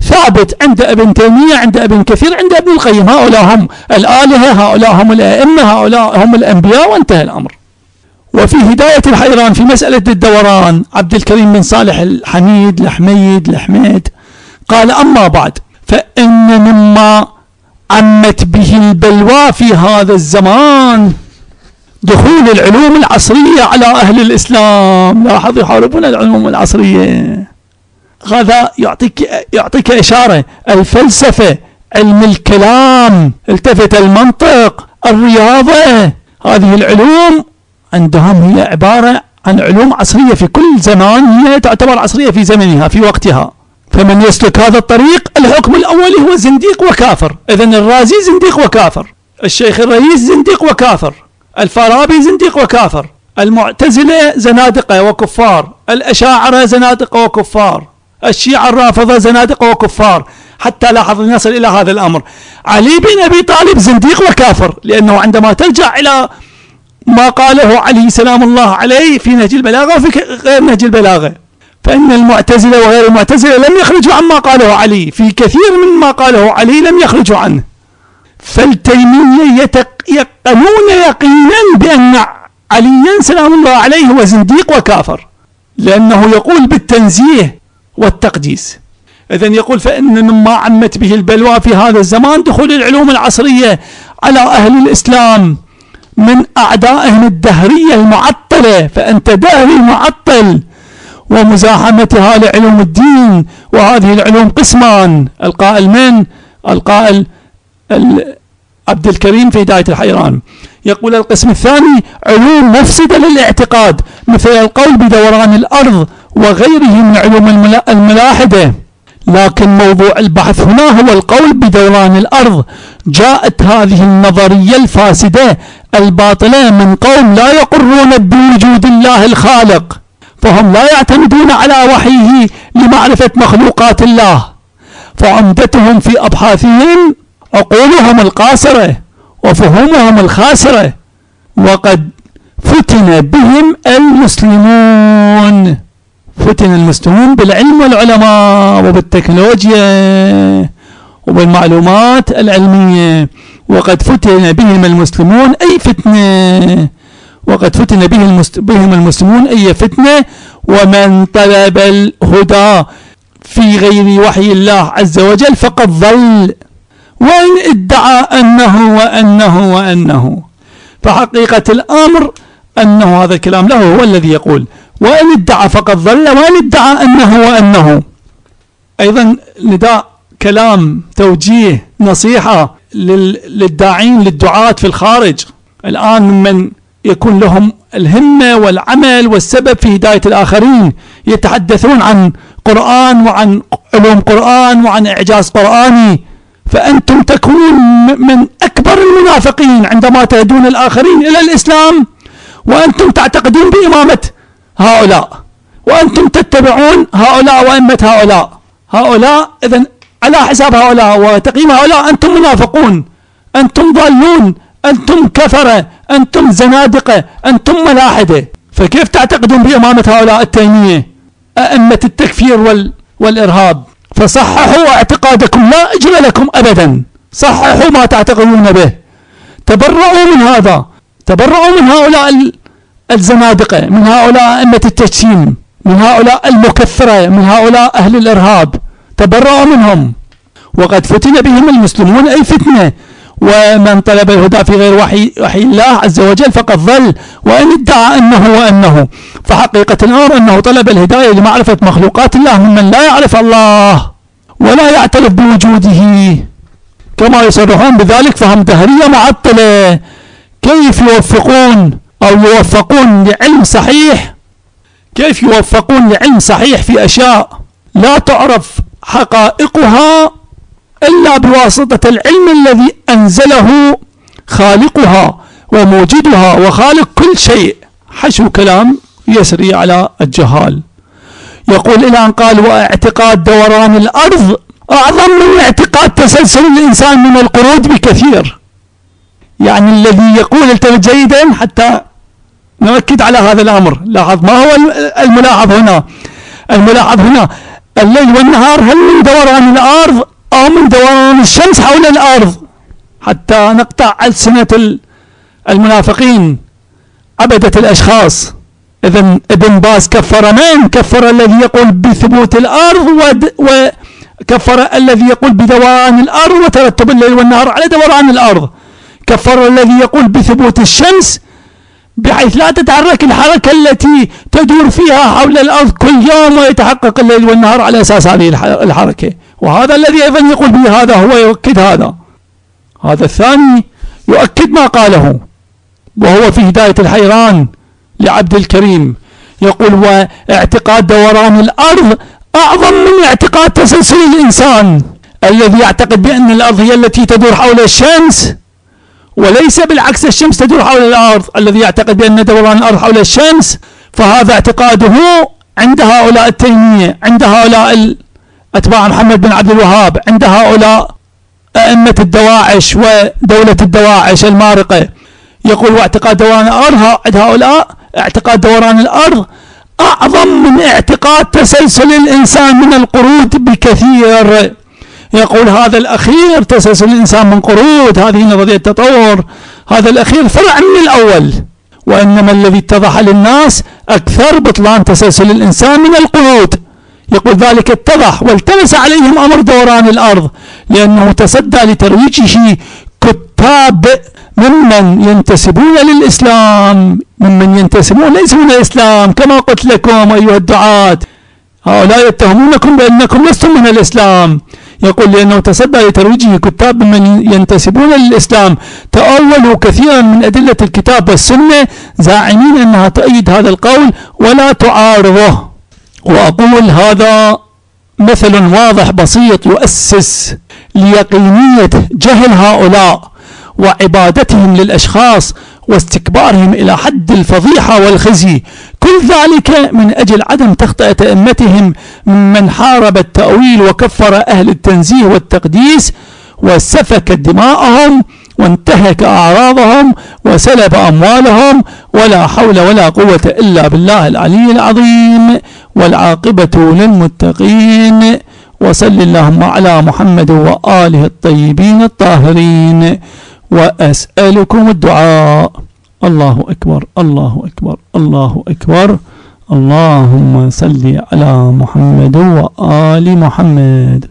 ثابت عند ابن تيمية، عند ابن كثير، عند ابن القيم. هؤلاء هم الآلهة، هؤلاء هم الأئمة، هؤلاء هم الأنبياء، وانتهى الأمر. وفي هداية الحيران في مسألة الدوران عبد الكريم بن صالح الحميد الحميد الحميد قال: أما بعد، فإن مما عمت به البلوى في هذا الزمان دخول العلوم العصرية على أهل الإسلام. لاحظ، يحاربون العلوم العصرية. هذا يعطيك يعطيك إشارة. الفلسفة، علم الكلام، التفت المنطق، الرياضة، هذه العلوم عندهم هي عبارة عن علوم عصرية في كل زمان، هي تعتبر عصرية في زمنها في وقتها. فمن يسلك هذا الطريق الحكم الأول هو زنديق وكافر. إذن الرازي زنديق وكافر، الشيخ الرئيس زنديق وكافر، الفارابي زنديق وكافر، المعتزلة زنادقة وكفار، الأشاعرة زنادقة وكفار، الشيعة الرافضة زنادقة وكفار، حتى لاحظ نصل إلى هذا الأمر. علي بن أبي طالب زنديق وكافر، لأنه عندما ترجع إلى ما قاله علي سلام الله عليه في نهج البلاغة وفي غير نهج البلاغة، فإن المعتزلة وغير المعتزلة لم يخرجوا عما قاله علي، في كثير من ما قاله علي لم يخرجوا عنه. فالتيمية يقنون يقينا بأن عليا سلام الله عليه هو زنديق وكافر، لأنه يقول بالتنزيه والتقديس. إذن يقول: فإن مما عمت به البلوى في هذا الزمان دخول العلوم العصرية على أهل الإسلام من أعدائهم الدهرية المعطلة، فأنت دهري معطل، ومزاحمتها لعلوم الدين. وهذه العلوم قسمان، القائل من؟ القائل عبد الكريم في هداية الحيران. يقول: القسم الثاني علوم مفسدة للاعتقاد، مثل القول بدوران الأرض وغيره من علوم الملاحدة. لكن موضوع البحث هنا هو القول بدوران الأرض. جاءت هذه النظرية الفاسدة الباطلة من قوم لا يقرون بوجود الله الخالق، فهم لا يعتمدون على وحيه لمعرفة مخلوقات الله، فعمدتهم في أبحاثهم عقولهم القاصرة وفهومهم الخاسرة، وقد فتن بهم المسلمون. فتن المسلمون بالعلم والعلماء وبالتكنولوجيا وبالمعلومات العلمية. وقد فتن بهم المسلمون أي فتنة، وقد فتن بهم المسلمون أي فتنة. ومن طلب الهدى في غير وحي الله عز وجل فقد ضل، وإن ادعى أنه وأنه وأنه. فحقيقة الأمر أنه هذا الكلام له هو الذي يقول: وإن ادعى فقد ضل، وإن ادعى أنه وأنه. أيضا نداء، كلام، توجيه، نصيحة للداعين للدعاة في الخارج الآن، من يكون لهم الهمة والعمل والسبب في هداية الآخرين، يتحدثون عن قرآن وعن علوم قرآن وعن إعجاز قرآني، فأنتم تكونون من أكبر المنافقين عندما تهدون الآخرين إلى الإسلام وأنتم تعتقدون بإمامة هؤلاء، وأنتم تتبعون هؤلاء وأئمة هؤلاء. هؤلاء إذن على حساب هؤلاء وتقييم هؤلاء أنتم منافقون، أنتم ضالون، أنتم كفرة، أنتم زنادقة، أنتم ملاحدة. فكيف تعتقدون بإمامة هؤلاء التيمية أئمة التكفير وال والإرهاب؟ فصححوا اعتقادكم، لا أجر لكم أبدا، صححوا ما تعتقدون به، تبرؤوا من هذا، تبرؤوا من هؤلاء الزنادقة، من هؤلاء أئمة التجسيم، من هؤلاء المكفرة، من هؤلاء أهل الإرهاب، تبرؤوا منهم. وقد فتن بهم المسلمون أي فتنة. ومن طلب الهدى في غير وحي, وحي الله عز وجل فقد ضل، وإن ادعى أنه وأنه. فحقيقة الأمر أنه طلب الهداية لمعرفة مخلوقات الله ممن لا يعرف الله ولا يعترف بوجوده كما يصرحون بذلك، فهم دهرية معطلة. كيف يوفقون أو يوفقون لعلم صحيح، كيف يوفقون لعلم صحيح في أشياء لا تعرف حقائقها إلا بواسطة العلم الذي أنزله خالقها وموجدها وخالق كل شيء. حشو كلام يسري على الجهال. يقول إلى أن قال: واعتقاد دوران الأرض أعظم من اعتقاد تسلسل الإنسان من القرود بكثير. يعني الذي يقول التفت جيدا حتى نؤكد على هذا الأمر. لاحظ ما هو الملاحظ هنا؟ الملاحظ هنا الليل والنهار هل من دوران الأرض الشمس حول الأرض حتى نقطع ألسنة المنافقين عبدة الأشخاص. إذن ابن باز كفر من؟ كفر الذي يقول بثبوت الأرض وكفر الذي يقول بدوران الأرض وترتب الليل والنهار على دوران الأرض. كفر الذي يقول بثبوت الشمس بحيث لا تتحرك الحركة التي تدور فيها حول الأرض كل يوم ويتحقق الليل والنهار على أساس هذه الحركة. وهذا الذي أيضا يقول به هذا هو يؤكد هذا. هذا الثاني يؤكد ما قاله، وهو في هداية الحيران لعبد الكريم يقول: واعتقاد دوران الأرض أعظم من اعتقاد تسلسل الإنسان، الذي يعتقد بأن الأرض هي التي تدور حول الشمس وليس بالعكس الشمس تدور حول الأرض. الذي يعتقد بأن دوران الأرض حول الشمس فهذا اعتقاده عند هؤلاء التيمية، عند هؤلاء أتباع محمد بن عبد الوهاب، عند هؤلاء أئمة الدواعش ودولة الدواعش المارقة. يقول: واعتقاد دوران الأرض عند هؤلاء اعتقاد دوران الأرض أعظم من اعتقاد تسلسل الإنسان من القرود بكثير. يقول: هذا الأخير تسلسل الإنسان من قرود، هذه نظرية التطور، هذا الأخير فرع من الأول، وإنما الذي اتضح للناس أكثر بطلان تسلسل الإنسان من القرود. يقول: ذلك اتضح والتبس عليهم أمر دوران الأرض لأنه تصدى لترويجه كتاب ممن ينتسبون للإسلام، ممن ينتسبون ليسوا من الإسلام، كما قلت لكم أيها الدعاة، هؤلاء يتهمونكم بأنكم لستم من الإسلام. يقول: لأنه تصدى لترويجه كتاب ممن ينتسبون للإسلام تأولوا كثيرا من أدلة الكتاب والسنة زاعمين أنها تؤيد هذا القول ولا تعارضه. وأقول: هذا مثل واضح بسيط يؤسس ليقينية جهل هؤلاء وعبادتهم للأشخاص واستكبارهم إلى حد الفضيحة والخزي، كل ذلك من أجل عدم تخطئة أئمتهم ممن حارب التأويل وكفر أهل التنزيه والتقديس وسفك دماءهم وانتهك أعراضهم وسلب أموالهم، ولا حول ولا قوة إلا بالله العلي العظيم، والعاقبة للمتقين. وصل اللهم على محمد وآله الطيبين الطاهرين، وأسألكم الدعاء. الله أكبر، الله أكبر، الله أكبر. اللهم صل على محمد وآل محمد.